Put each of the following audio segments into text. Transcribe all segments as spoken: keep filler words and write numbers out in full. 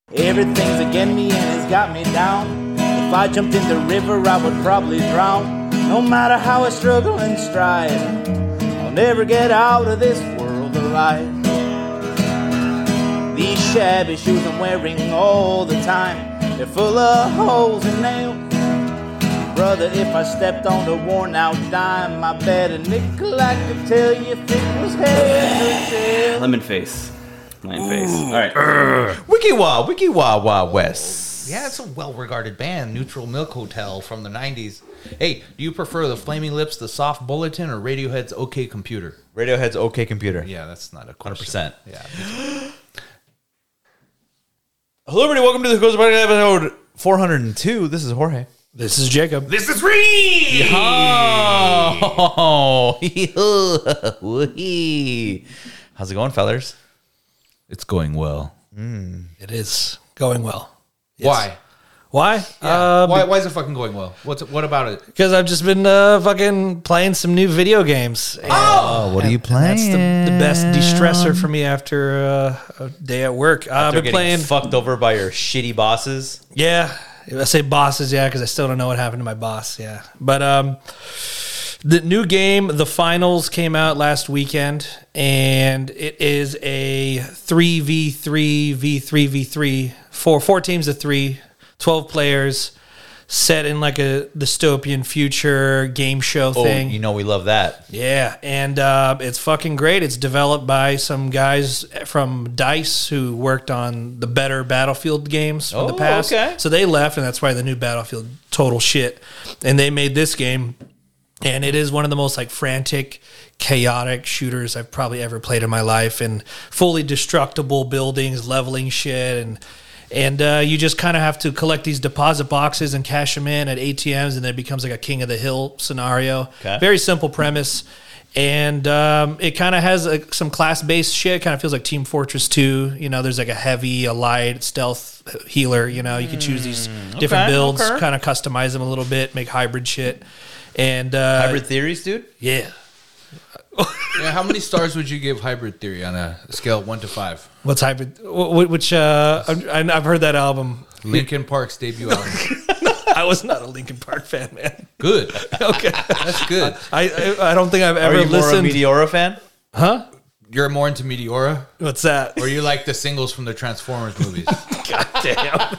Everything's against me and it's got me down. If I jumped in the river, I would probably drown. No matter how I struggle and strive, I'll never get out of this world alive. These shabby shoes I'm wearing all the time, they're full of holes and nails. Brother, if I stepped on a worn out dime, I bet a nickel I could tell you if it was head or tail. Lemon face. Lemon face. All right. Wiki Wah, Wiki Wah Wah West. Yeah, it's a well-regarded band, Neutral Milk Hotel from the nineties. Hey, do you prefer the Flaming Lips, the Soft Bulletin, or Radiohead's OK Computer? Radiohead's OK Computer. Yeah, that's not a question. one hundred percent. Yeah. Hello, everybody. Welcome to the Coast Podcast episode four hundred two. This is Jorge. This is Jacob. This is Reed! Oh, how's it going, fellers? It's going well. Mm. It is going well. Yes. Why? Why? Yeah. Uh, why? Why is it fucking going well? What's it, what about it? Because I've just been uh, fucking playing some new video games. And, Oh, what are you and That's playing? the, the best de-stressor for me after uh, a day at work. Uh, I've After been getting playing. fucked over by your shitty bosses. Yeah, I say bosses. Yeah, because I still don't know what happened to my boss. Yeah, but um, the new game, The Finals, came out last weekend, and it is a three v three v three v three, four four teams of three, twelve players, set in like a dystopian future game show thing. Oh, you know we love that. Yeah, and uh, it's fucking great. It's developed by some guys from DICE who worked on the better Battlefield games from the Oh, past. okay. So they left, and that's why the new Battlefield total shit. And they made this game, and it is one of the most like frantic, chaotic shooters I've probably ever played in my life, and fully destructible buildings, leveling shit, and and uh, you just kind of have to collect these deposit boxes and cash them in at A T Ms, and then it becomes like a King of the Hill scenario. Okay. Very simple premise, and um, it kind of has like some class-based shit. Kind of feels like Team Fortress two. You know, there's like a heavy, a light, stealth healer. You know, you can choose these different okay, builds, okay. kind of customize them a little bit, make hybrid shit. And uh, Hybrid theories, dude? yeah. Yeah, how many stars would you give Hybrid Theory on a scale of one to five? What's hybrid? wh- Which uh, I- I've heard that album. Linkin Park's debut album. I was not a Linkin Park fan, man. Good. Okay, That's good. I I, I don't think I've Are ever you more a listened. Meteora fan? Huh? You're more into Meteora? What's that? Or you like the singles from the Transformers movies? God damn.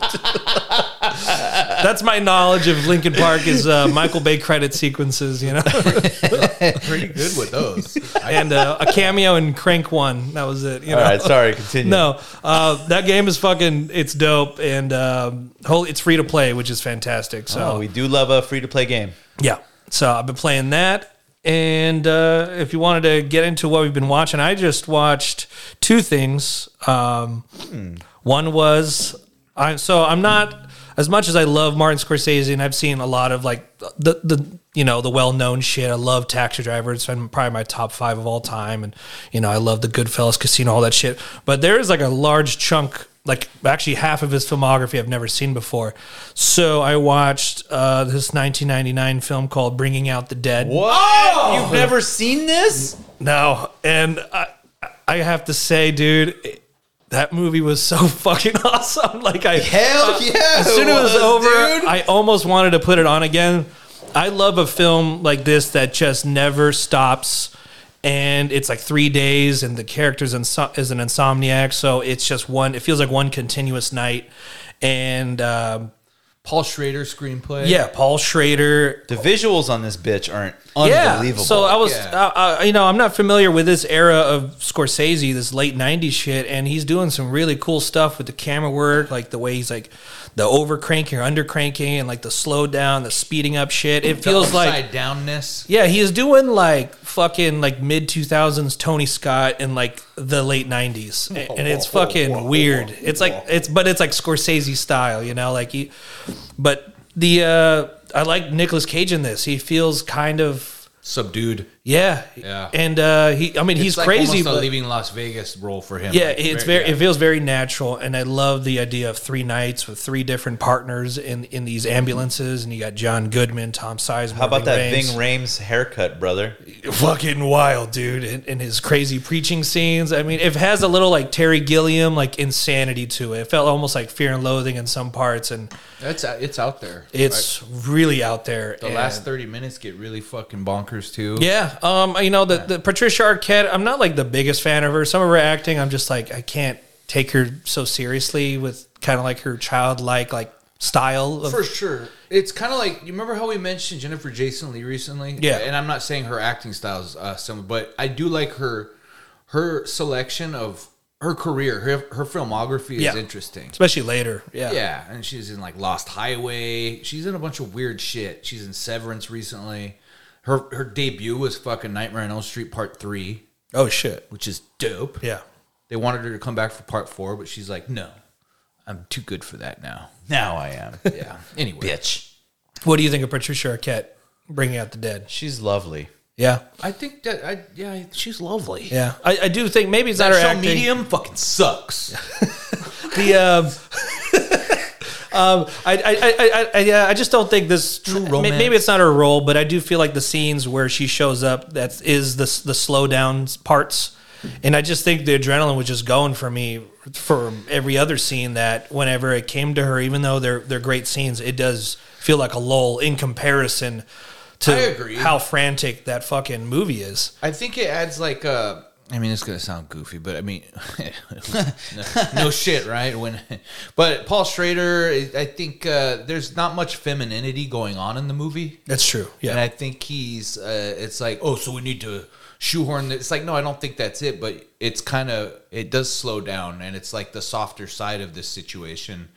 That's my knowledge of Linkin Park is uh, Michael Bay credit sequences, you know, Pretty good with those. and uh, a cameo in Crank One. That was it. You know? All right, sorry, continue. No, uh, that game is fucking. It's dope, and um, whole it's free to play, which is fantastic. So Oh, we do love a free-to-play game. yeah, so I've been playing that. And uh, if you wanted to get into what we've been watching, I just watched two things. Um, Hmm. One was I so I'm not as much as I love Martin Scorsese, and I've seen a lot of like the the you know the well known shit. I love Taxi Driver; it's been probably my top five of all time, and you know I love the Goodfellas, Casino, all that shit. But there is like a large chunk. Like actually half of his filmography I've never seen before. So I watched uh, this nineteen ninety-nine film called Bringing Out the Dead. What? You've never seen this? No, and I, I have to say, dude, it- that movie was so fucking awesome. Like I, Hell yeah! as soon as it was was, over, dude. I almost wanted to put it on again. I love a film like this that just never stops. And it's like three days, and the character's inso- is an insomniac, so it's just one. It feels like one continuous night, and um, Paul Schrader screenplay. yeah, Paul Schrader. The visuals on this bitch aren't Yeah, unbelievable. so I was, Yeah. uh, uh, you know, I'm not familiar with this era of Scorsese, this late nineties shit, and he's doing some really cool stuff with the camera work, like the way he's like the over cranking or under cranking, and like the slow down, the speeding up shit. It The feels like. upside downness. Yeah, he is doing like fucking like mid two thousands Tony Scott in like the late nineties, and it's fucking weird. It's like it's but it's like Scorsese style, you know, like he. But the uh I like Nicolas Cage in this. He feels kind of Subdued. Yeah, Yeah. and uh, he. I mean, It's he's like crazy, almost a but leaving Las Vegas role for him. yeah, Like, it's very. yeah. It feels very natural, and I love the idea of three nights with three different partners in in these ambulances, and you got John Goodman, Tom Sizemore. How about that Ving Ving Rhames haircut, brother? Fucking wild, dude, and, and his crazy preaching scenes. I mean, it has a little like Terry Gilliam like insanity to it. It felt almost like Fear and Loathing in some parts, and It's it's out there. it's really out there. The and- last thirty minutes get really fucking bonkers too. Yeah, um, you know the, the Patricia Arquette. I'm not like the biggest fan of her. Some of her acting, I'm just like I can't take her so seriously with kind of like her childlike like style. Of, For sure. It's kind of like, you remember how we mentioned Jennifer Jason Leigh recently? Yeah. And I'm not saying her acting style is uh, similar, but I do like her her selection of her career. Her, her filmography is Yeah. interesting. especially later. Yeah, Yeah, and she's in like Lost Highway. She's in a bunch of weird shit. She's in Severance recently. Her her debut was fucking Nightmare on Elm Street Part three, Oh shit. which is dope. Yeah. They wanted her to come back for Part four, but she's like, no, I'm too good for that now. Now I am. Yeah. Anyway. Bitch. What do you think of Patricia Arquette bringing out the dead? She's lovely. Yeah, I think that I yeah, she's lovely. yeah. I, I do think maybe it's That not her show acting. Medium fucking sucks. The um, um, I, I, I, I, I, yeah, I just don't think this. True may- romance. Maybe it's not her role, but I do feel like the scenes where she shows up, that is the the slow down parts, and I just think the adrenaline was just going for me for every other scene. That whenever it came to her, even though they're they're great scenes, it does feel like a lull in comparison to I agree. how frantic that fucking movie is. I think it adds like uh I mean, it's gonna sound goofy, but I mean, no, no shit, right? When, but Paul Schrader, I think uh, there's not much femininity going on in the movie, That's true. Yeah. and I think he's. Uh, it's like, oh, so we need to shoehorn. It's like, no, I don't think that's it, but it's kind of it does slow down, and it's like the softer side of this situation.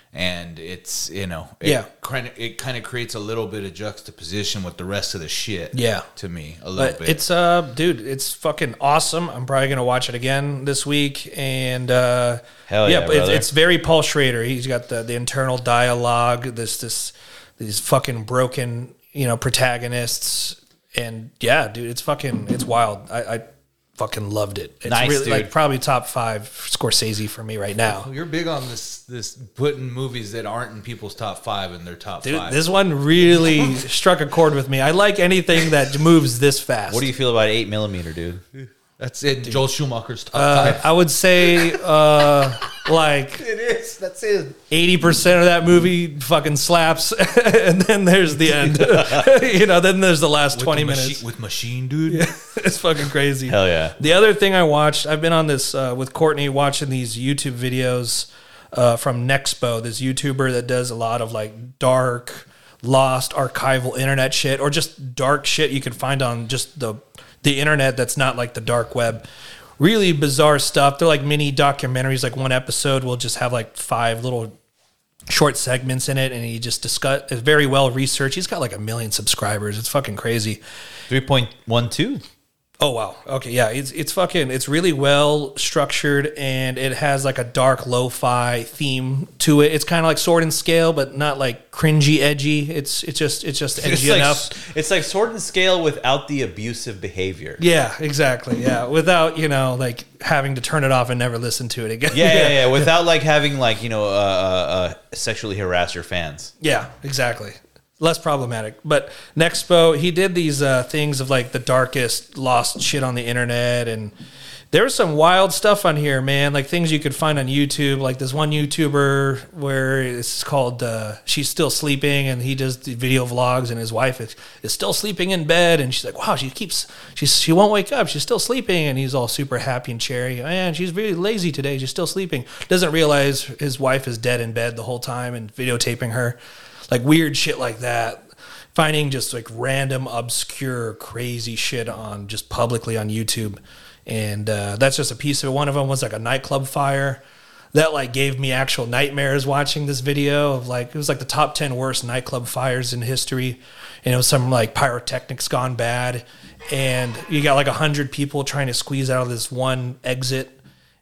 And it's, you know, it Yeah. kind of it kind of creates a little bit of juxtaposition with the rest of the shit. Yeah. to me a little But bit. it's uh dude, it's fucking awesome. I'm probably gonna watch it again this week, and uh Hell yeah, but it's, brother. it's very Paul Schrader. He's got the, the internal dialogue, this this these fucking broken, you know, protagonists, and yeah, dude, it's fucking it's wild. I, I fucking loved it. It's Nice, really dude. like probably top five Scorsese for me right now. You're big on this this putting movies that aren't in people's top five in their top Dude, five. this one really struck a chord with me. I like anything that moves this fast. What do you feel about eight millimeter, dude? That's in Joel Schumacher's top Uh, five. I would say uh, like It is. That's it. eighty percent of that movie fucking slaps, and then there's the end. you know, then there's the last twenty with minutes. Machi- with Machine, dude. It's fucking crazy. Hell yeah. The other thing I watched, I've been on this uh, with Courtney watching these YouTube videos uh, from Nexpo, this YouTuber that does a lot of like dark, lost, archival internet shit, or just dark shit you can find on just the the internet that's not like the dark web. Really bizarre stuff. They're like mini documentaries. Like one episode will just have like five little short segments in it, and he just discuss. It's very well researched. He's got like a million subscribers. It's fucking crazy. three point one two. Oh wow. Okay, yeah. It's it's fucking it's really well structured, and it has like a dark lo-fi theme to it. It's kind of like Sword and Scale, but not like cringy edgy. It's it's just it's just edgy It's like, enough. it's like Sword and Scale without the abusive behavior. Yeah, exactly. Yeah, without, you know, like having to turn it off and never listen to it again. Yeah, yeah, yeah. Without like having like, you know, uh, uh, uh, sexually harass your fans. Yeah, exactly. Less problematic. But Nexpo, he did these uh, things of like the darkest lost shit on the internet, and there was some wild stuff on here, man. Like things you could find on YouTube. Like this one YouTuber where it's called uh, She's Still Sleeping, and he does the video vlogs, and his wife is, is still sleeping in bed, and she's like, wow, she keeps she's she won't wake up. She's still sleeping, and he's all super happy and cherry. Man, she's really lazy today. She's still sleeping. Doesn't realize his wife is dead in bed the whole time and videotaping her. Like weird shit like that. Finding just like random, obscure, crazy shit on just publicly on YouTube. And uh, that's just a piece of it. One of them was like a nightclub fire that like gave me actual nightmares watching this video of like, it was like the top ten worst nightclub fires in history. And it was some like pyrotechnics gone bad. And you got like a hundred people trying to squeeze out of this one exit.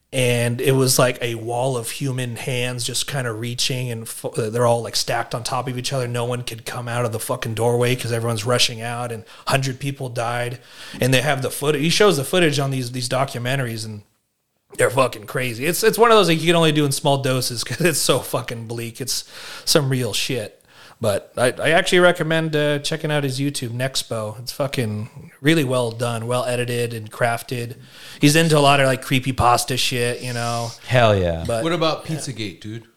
and it was like a wall of human hands just kind of reaching, and fo- they're all like stacked on top of each other. No one could come out of the fucking doorway because everyone's rushing out, and one hundred people died. And they have the footage. He shows the footage on these these documentaries, and they're fucking crazy. It's it's one of those like you can only do in small doses because it's so fucking bleak. It's some real shit. But I, I actually recommend uh, checking out his YouTube, Nexpo. It's fucking really well done, well edited and crafted. He's into a lot of like creepypasta shit, you know. Hell yeah. But What about Pizzagate, dude?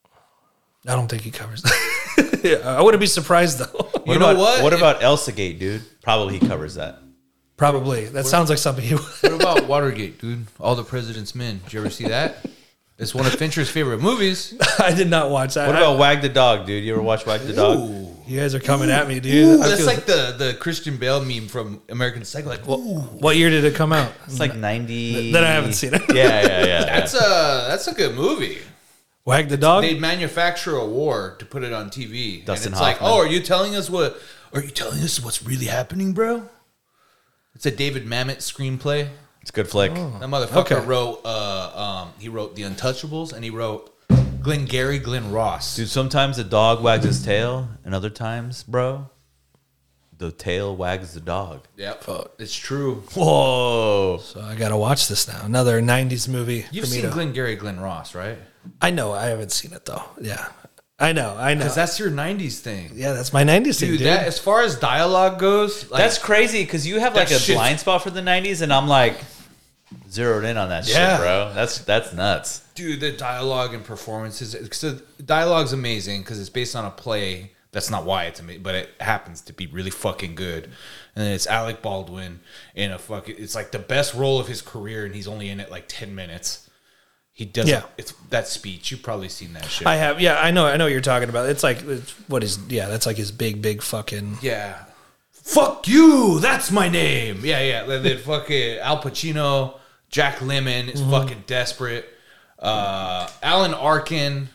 I don't think he covers that. Yeah, I wouldn't be surprised though. What You know about, what? What about Elsagate, dude? Probably he covers that. Probably. That sounds like something he would. What about Watergate, dude? All the President's Men. Did you ever see that? It's one of Fincher's favorite movies. I did not watch that. What about Wag the Dog, dude? You ever watch Wag the Dog? Ooh. You guys are coming at me, dude. Ooh, I that's feel- like the, the Christian Bale meme from American Psycho. Like, ooh. What year did it come out? It's like ninety. Then I haven't seen it. Yeah, yeah, yeah. That's a that's a good movie. Wag the Dog? They'd manufacture a war to put it on T V. Dustin and it's like, Hoffman. oh, are you telling us what? Are you telling us what's really happening, bro? It's a David Mamet screenplay. It's a good flick. That motherfucker Okay. wrote. Uh, um, he wrote The Untouchables, and he wrote Glengarry Glen Ross. Dude, sometimes the dog wags his tail, and other times, bro, the tail wags the dog. Yep, it's true. Whoa. So I got to watch this now. Another nineties movie. You've for me seen to- Glengarry Glen Ross, right? I know. I haven't seen it though. Yeah. I know. I know. Because that's your nineties thing. yeah, that's my nineties thing, Dude, dude. that as far as dialogue goes, like, That's crazy because you have like That a shit- blind spot for the nineties, and I'm like zeroed in on that Yeah. shit, bro. That's that's nuts. dude, the dialogue and performances. So the dialogue's amazing because it's based on a play. That's not why it's amazing, but it happens to be really fucking good. And then it's Alec Baldwin in a fucking. It's like the best role of his career, and he's only in it like ten minutes. He does. Yeah. It's that speech. You've probably seen that shit. I have. Yeah, I know. I know what you're talking about. It's like it's, what is? Yeah, that's like his big, big fucking. Yeah. Fuck you. That's my name. Yeah, yeah. Then, then fucking Al Pacino, Jack Lemmon is fucking desperate. Uh, Alan Arkin.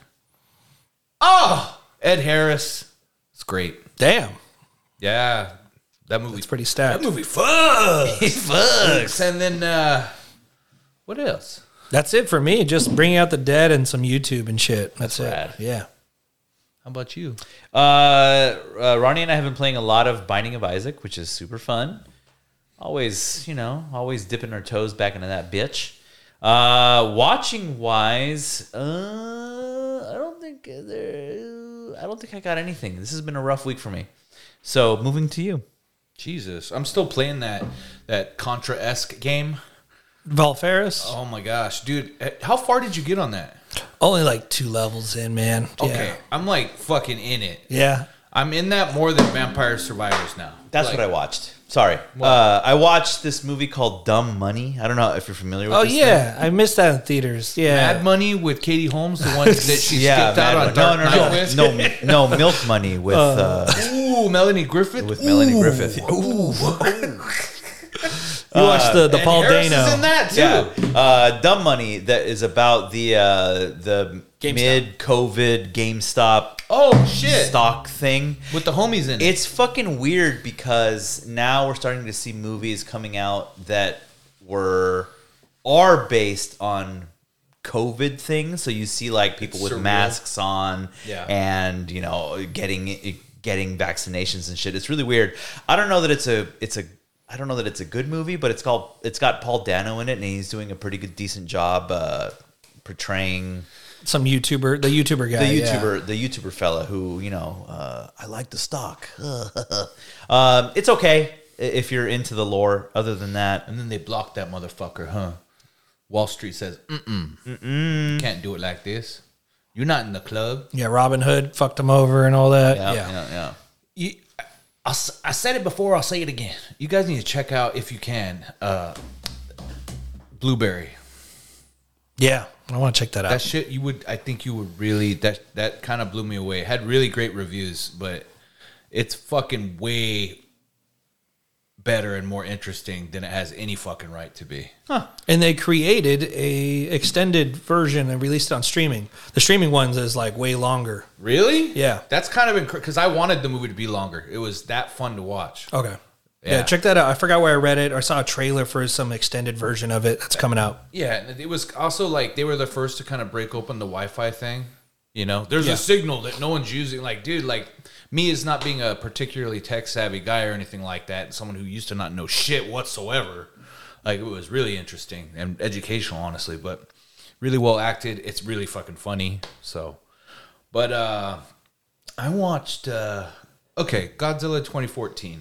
Oh, Ed Harris. It's great. Damn, Yeah, that movie. it's pretty stacked. That movie fucks. It fucks. And then uh, what else? That's it for me. Just bringing out the dead and some YouTube and shit. That's, it. rad. Yeah. How about you? Uh, uh, Ronnie and I have been playing a lot of Binding of Isaac, which is super fun. Always, you know, always dipping our toes back into that bitch. Uh, watching wise, uh, I don't think there, I don't think I got anything. This has been a rough week for me. So moving to you. Jesus, I'm still playing that that Contra-esque game. Val Ferris. Oh my gosh, dude! How far did you get on that? Only like two levels in, man. Okay, Yeah. I'm like fucking in it. Yeah. I'm in that more than Vampire Survivors now. That's Like, what I watched. Sorry. Uh, I watched this movie called Dumb Money. I don't know if you're familiar with Oh this yeah, I missed that in theaters. Yeah. Mad Money with Katie Holmes, the one that she thing. Yeah, skipped out Mad on Money. Dark no, Knight no, with. no, no, Milk Money with uh, Ooh, Melanie Griffith. with Melanie Griffith. You watched the the And Paul Harris Dano. is in that too. Yeah, uh, Dumb Money that is about the uh, the GameStop. mid COVID GameStop Oh shit! stock thing. With the homies in it. It's fucking weird because now we're starting to see movies coming out that were are based on COVID things. So you see like people with Surreal. masks on, Yeah. and you know getting getting vaccinations and shit. It's really weird. I don't know that it's a it's a I don't know that it's a good movie, but it's called it's got Paul Dano in it, and he's doing a pretty good decent job uh, portraying Some YouTuber, the YouTuber guy. the yeah. YouTuber, the YouTuber fella who, you know, uh, I like the stock. um, it's okay if you're into the lore. Other than that, and then they blocked that motherfucker, huh? Wall Street says, "Mm-mm, mm-mm, you can't do it like this. You're not in the club." Yeah, Robin Hood fucked him over and all that. yeah, Yeah. yeah, yeah. You, I, s- I said it before. I'll say it again. You guys need to check out if you can. Uh, Blueberry. Yeah. I want to check that out. That shit, you would. I think you would really. That that kind of blew me away. It had really great reviews, but it's fucking way better and more interesting than it has any fucking right to be. And they created a extended version and released it on streaming. The streaming ones is like way longer. Really? Yeah. That's kind of because I wanted the movie to be longer. It was that fun to watch. Okay. Yeah. check that out. I forgot where I read it or saw a trailer for some extended version of it that's coming out. Yeah, and it was also like they were the first to kind of break open the Wi-Fi thing. You know, there's Yeah. a signal that no one's using. Like, dude, like me as not being a particularly tech savvy guy or anything like that, and someone who used to not know shit whatsoever. Like, it was really interesting and educational, honestly, but really well acted. It's really fucking funny. So, but uh, I watched. Uh, okay, Godzilla twenty fourteen.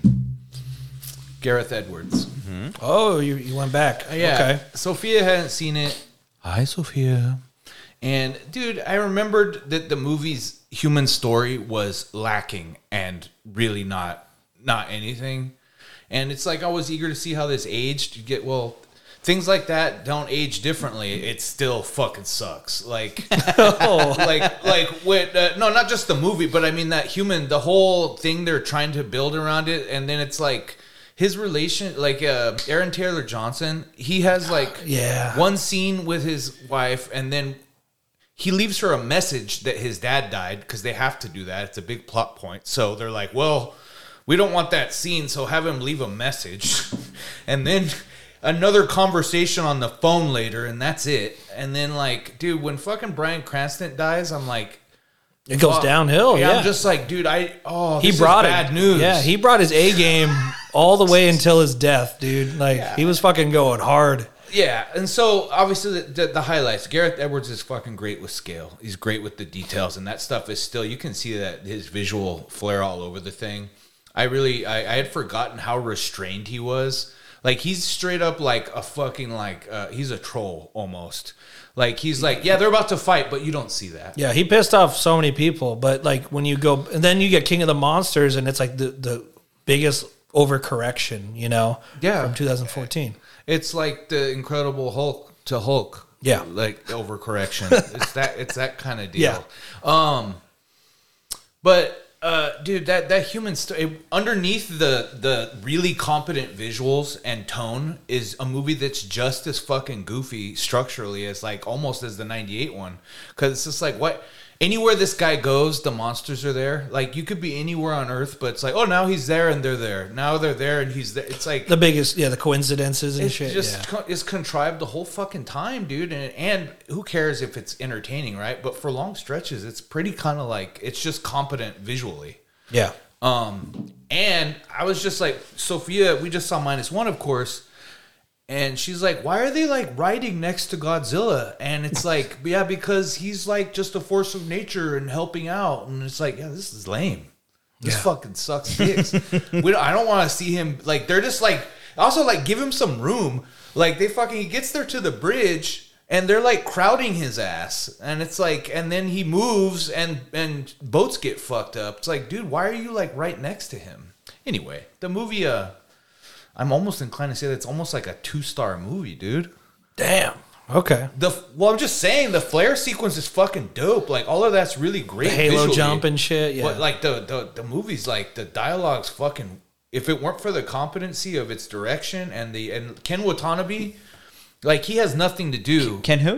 Gareth Edwards. Oh, you, you went back. Yeah. Okay. Sophia hadn't seen it. Hi, Sophia. And dude, I remembered that the movie's human story was lacking and really not not anything. And it's like I was eager to see how this aged. You get well, things like that don't age differently. It still fucking sucks. Like, like, like with uh, no, not just the movie, but I mean that human, the whole thing they're trying to build around it, and then it's like. His relation, like uh, Aaron Taylor Johnson, he has like Yeah. one scene with his wife, and then he leaves her a message that his dad died because they have to do that. It's a big plot point. So they're like, well, we don't want that scene, so have him leave a message. And then another conversation on the phone later, and that's it. And then, like, dude, when fucking Bryan Cranston dies, I'm like, It goes fuck. downhill. Yeah. I'm just like, dude, I, oh, he this brought is it. bad news. Yeah, he brought his A game all the way until his death, dude. Like, he was fucking going hard. Yeah, and so obviously the, the, the highlights. Gareth Edwards is fucking great with scale. He's great with the details, and that stuff is still. You can see that his visual flair all over the thing. I really, I, I had forgotten how restrained he was. Like he's straight up like a fucking like uh, he's a troll almost. Like he's like, yeah, they're about to fight, but you don't see that. Yeah, he pissed off so many people. But like when you go, and then you get King of the Monsters, and it's like the the biggest overcorrection, you know? Yeah. From twenty fourteen. It's like the Incredible Hulk to Hulk. Yeah. Like overcorrection. it's that it's that kind of deal. Yeah. Um but uh dude, that that human st- underneath the the really competent visuals and tone is a movie that's just as fucking goofy structurally as like almost as the ninety-eight one, cuz it's just like what anywhere this guy goes, the monsters are there. Like you could be anywhere on Earth, but it's like, oh, now he's there and they're there. Now they're there and he's there. It's like The biggest, yeah, the coincidences and it's shit. just yeah. co- it's contrived the whole fucking time, dude. And and who cares if it's entertaining, right? But for long stretches, it's pretty kind of like it's just competent visually. yeah. Um, and I was just like, Sophia, we just saw Minus One, of course. And she's like, why are they like riding next to Godzilla? And it's like, yeah, because he's like just a force of nature and helping out. And it's like, yeah, this is lame. This Yeah. fucking sucks dicks. we don't, I don't want to see him like, they're just like, also like give him some room. Like they fucking, he gets there to the bridge and they're like crowding his ass. And it's like, and then he moves and, and boats get fucked up. It's like, dude, why are you like right next to him? Anyway, the movie, uh, I'm almost inclined to say that it's almost like a two-star movie, dude. Damn. Okay. The well, I'm just saying the flare sequence is fucking dope. Like all of that's really great. The Halo visually. jump and shit. Yeah. But like the, the the movie's like the dialogue's fucking. If it weren't for the competency of its direction and the and Ken Watanabe, like he has nothing to do. Ken who?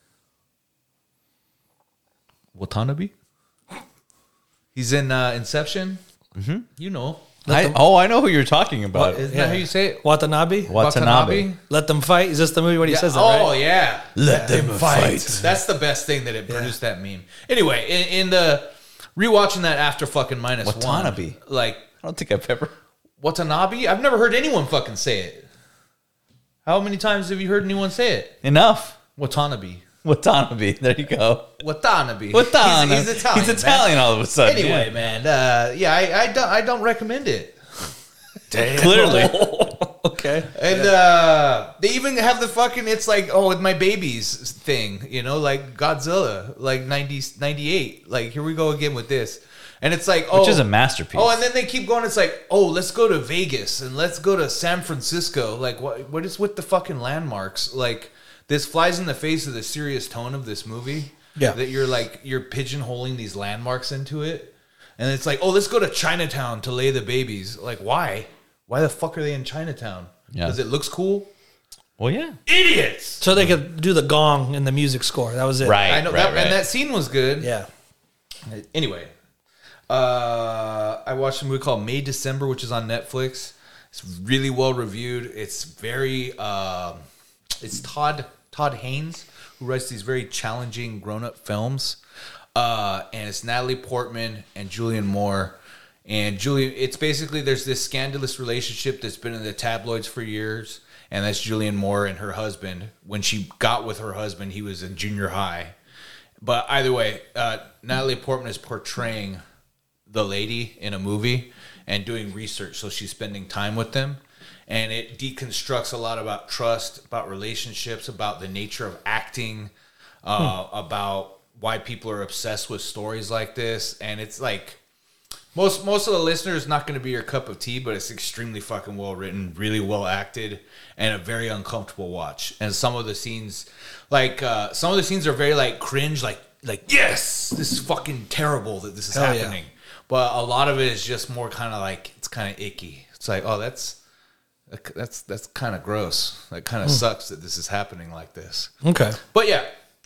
Watanabe. He's in uh, Inception. Mm-hmm. You know. I, oh, I know who you're talking about. Isn't Yeah. that how you say it? Watanabe? Watanabe. Let them fight. Is this the movie when he Yeah. says that, Oh right? yeah. Let them fight. That's the best thing that it produced that meme. Anyway, in, in the rewatching that after fucking minus Watanabe. one, like I don't think I've ever. Watanabe, I've never heard anyone fucking say it. How many times have you heard anyone say it? Enough. Watanabe. Watanabe. There you go. Watanabe. Watanabe. He's, he's Italian. He's man. Italian all of a sudden. Anyway, yeah. man. Uh, yeah, I, I don't. I don't recommend it. Clearly. Okay. And uh, they even have the fucking, it's like, oh, with my babies thing, you know, like Godzilla, like ninety, ninety-eight. Like, here we go again with this. And it's like, oh. Which is a masterpiece. Oh, and then they keep going. It's like, oh, let's go to Vegas and let's go to San Francisco. Like, what? What is with the fucking landmarks? Like, this flies in the face of the serious tone of this movie. Yeah. That you're like, you're pigeonholing these landmarks into it. And it's like, oh, let's go to Chinatown to lay the babies. Like, why? Why the fuck are they in Chinatown? Yeah. Because it looks cool? Well, yeah. Idiots! So they could do the gong and the music score. That was it. Right. I know right, that, right. and that scene was good. Yeah. Anyway, uh, I watched a movie called May December, which is on Netflix. It's really well reviewed. It's very, um, it's Todd Todd Haynes who writes these very challenging grown up films, uh, and it's Natalie Portman and Julianne Moore. And Julian, it's basically there's this scandalous relationship that's been in the tabloids for years, and that's Julianne Moore and her husband. When she got with her husband, he was in junior high. But either way, uh, Natalie Portman is portraying the lady in a movie and doing research, so she's spending time with them. And it deconstructs a lot about trust, about relationships, about the nature of acting, uh, hmm. about why people are obsessed with stories like this. And it's like, most most of the listeners not going to be your cup of tea, but it's extremely fucking well written, really well acted, and a very uncomfortable watch. And some of the scenes, like uh, some of the scenes are very like cringe, like like yes, this is fucking terrible that this is Hell happening. Yeah. But a lot of it is just more kind of like it's kind of icky. It's like, oh, that's that's that's kind of gross. That kind of mm. sucks that this is happening like this. Okay, but yeah.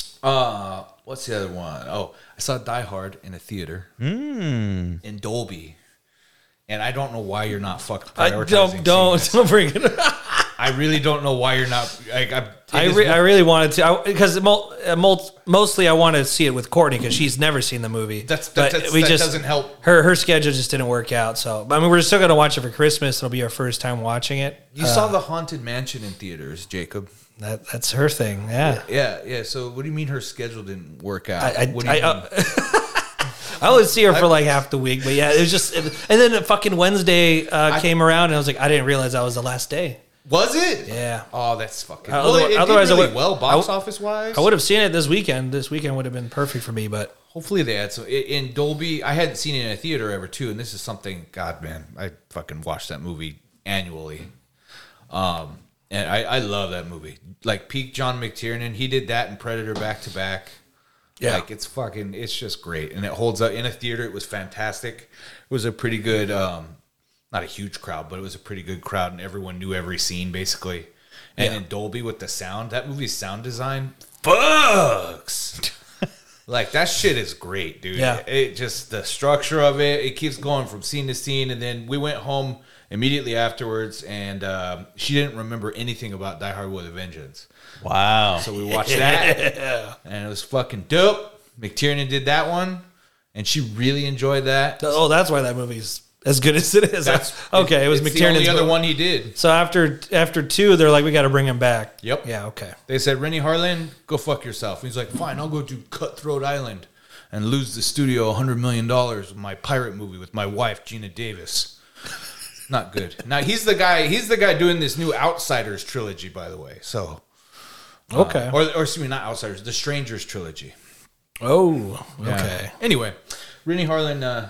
Uh, what's the other one? Oh, I saw Die Hard in a theater Mm. in Dolby, and I don't know why you're not fucking I prioritizing. don't don't don't bring it up. I really don't know why you're not. Like, I, I, re- I really wanted to because mostly I want to see it with Courtney because she's never seen the movie. That's, that, but that's we that just, doesn't help. Her her schedule just didn't work out. So I mean, we're still gonna watch it for Christmas. It'll be our first time watching it. You uh, saw the Haunted Mansion in theaters, Jacob. That that's her thing. Yeah, yeah, yeah. So what do you mean her schedule didn't work out? I, I, what do you I, mean? Uh, I would see her for like half the week, but yeah, it was just. It, and then fucking Wednesday uh, I, came around, and I was like, I didn't realize that was the last day. Was it? Yeah. Oh, that's fucking. Uh, well, otherwise, it, it otherwise did really I would well box I, office wise. I would have seen it this weekend. This weekend would have been perfect for me, but hopefully they had some in Dolby. I hadn't seen it in a theater ever too, and this is something. God, man, I fucking watch that movie annually. Um, and I, I love that movie. Like peak John McTiernan, he did that and Predator back to back. Yeah, like it's fucking, it's just great, and it holds up in a theater. It was fantastic. It was a pretty good, um, not a huge crowd, but it was a pretty good crowd, and everyone knew every scene basically. And yeah. in Dolby with the sound, that movie's sound design fucks. Like that shit is great, dude. Yeah. It, it just the structure of it, it keeps going from scene to scene, and then we went home immediately afterwards, and um, she didn't remember anything about Die Hard with a Vengeance. Wow. So we watched that, and it was fucking dope. McTiernan did that one, and she really enjoyed that. Oh, that's why that movie's as good as it is. That's, okay, it was it's McTiernan's the only other movie. one he did. So after after two, they're like, we got to bring him back. Yep. Yeah. Okay. They said, Rennie Harlin, go fuck yourself. And he's like, fine, I'll go do Cutthroat Island and lose the studio one hundred million dollars with my pirate movie with my wife, Gina Davis. Not good. Now, he's the guy He's the guy doing this new Outsiders trilogy, by the way. So, uh, okay. Or, or excuse me, not Outsiders, the Strangers trilogy. Oh, okay. Yeah. Anyway, Rennie Harlin, uh,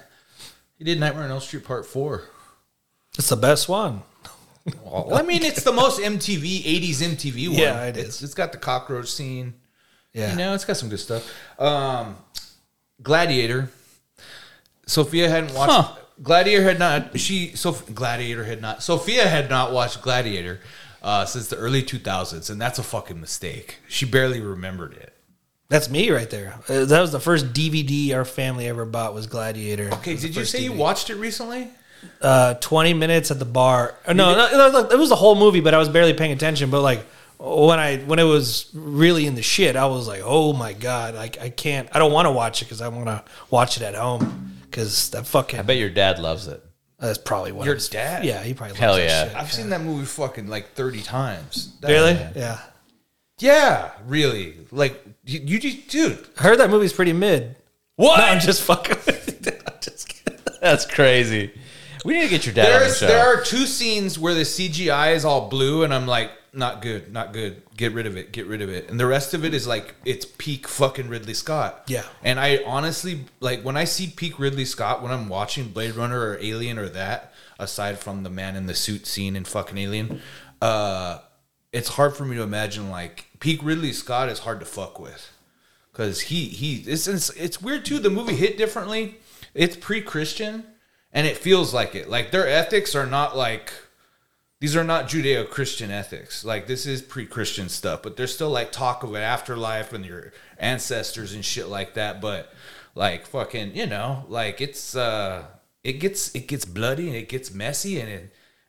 he did Nightmare on Elm Street Part four. It's the best one. Well, I mean, it's the most M T V, eighties M T V one. Yeah, it is. It's, it's got the cockroach scene. Yeah. You know, it's got some good stuff. Um, Gladiator. Sophia hadn't watched... Huh. Gladiator had not... She... So, Gladiator had not... Sophia had not watched Gladiator uh, since the early two thousands, and that's a fucking mistake. She barely remembered it. That's me right there. Uh, that was the first D V D our family ever bought was Gladiator. Okay, did you say D V D. you watched it recently? Uh, twenty minutes at the bar. Uh, no, no, no, no, it was the whole movie, but I was barely paying attention. But like when I when it was really in the shit, I was like, oh my god, I, I can't. I don't want to watch it because I want to watch it at home because that fucking. I bet your dad loves it. That's probably what Your it's- dad? Yeah, he probably loves Hell that yeah. shit. I've seen that movie fucking like thirty times. That- Really? Yeah. Yeah, really. Like, you, you just, dude. I heard that movie's pretty mid. What? No, I'm just fucking. I'm just kidding. That's crazy. We need to get your dad on the There's, show. there are two scenes where the C G I is all blue, and I'm like, not good, not good. Get rid of it, get rid of it. And the rest of it is like, it's peak fucking Ridley Scott. Yeah. And I honestly, like, when I see peak Ridley Scott, when I'm watching Blade Runner or Alien or that, aside from the man in the suit scene in fucking Alien, uh, it's hard for me to imagine, like, peak Ridley Scott is hard to fuck with. Because he, he it's, it's, it's weird, too. The movie hit differently. It's pre-Christian, and it feels like it. Like, their ethics are not, like... These are not Judeo-Christian ethics. Like, this is pre-Christian stuff. But there's still, like, talk of an afterlife and your ancestors and shit like that. But, like, fucking, you know, like, it's... uh It gets it gets bloody and it gets messy, and it,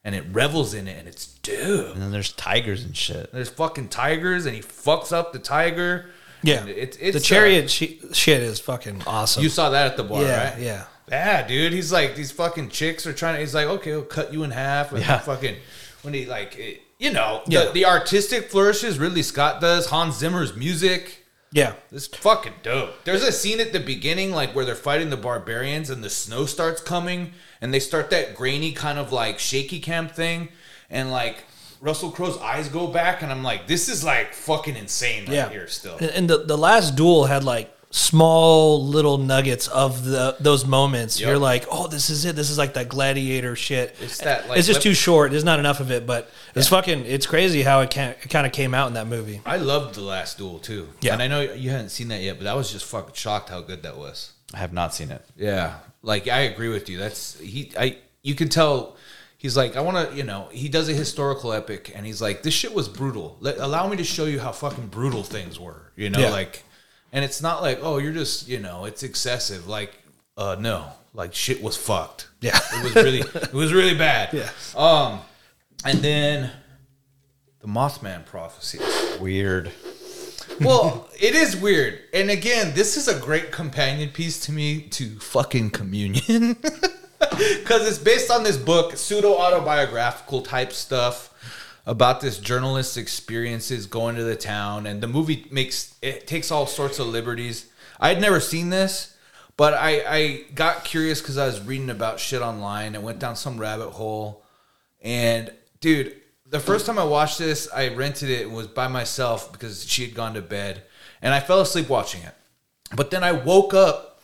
and it revels in it, and it's dude. And then there's tigers and shit. There's fucking tigers, and he fucks up the tiger. Yeah, And it, it's the chariot uh, shi- shit is fucking awesome. you saw that at the bar, yeah, right? yeah. Yeah, dude. He's like, these fucking chicks are trying to. He's like, okay, we'll cut you in half. And Yeah. fucking when he like, it, you know, Yeah. the, the artistic flourishes Ridley Scott does. Hans Zimmer's music. Yeah. It's fucking dope. There's a scene at the beginning, like where they're fighting the barbarians, and the snow starts coming, and they start that grainy kind of like shaky cam thing, and like Russell Crowe's eyes go back, and I'm like, this is like fucking insane right Yeah. here still. And, and the, the last duel had like small little nuggets of the those moments. Yep. You're like, oh, this is it. This is like that gladiator shit. It's that, like, it's just lip- too short. There's not enough of it, but it's fucking. It's crazy how it can it kind of came out in that movie. I loved The Last Duel too. Yeah. And I know you hadn't seen that yet, but I was just fucking shocked how good that was. I have not seen it. Yeah, like I agree with you. That's he. I you can tell he's like, I want to, you know, he does a historical epic, and he's like, this shit was brutal. Let, allow me to show you how fucking brutal things were. You know, Yeah. like, and it's not like, oh, you're just, you know, it's excessive. Like, uh, no, like shit was fucked. Yeah. it was really, it was really bad. Yeah. Um, and then the Mothman prophecies. Weird. Well, it is weird. And again, this is a great companion piece to me to fucking Communion. Because it's based on this book, pseudo-autobiographical type stuff about this journalist's experiences going to the town. And the movie makes, it takes all sorts of liberties. I had never seen this, but I, I got curious because I was reading about shit online and went down some rabbit hole. And dude, the first time I watched this, I rented it and was by myself because she had gone to bed, and I fell asleep watching it. But then I woke up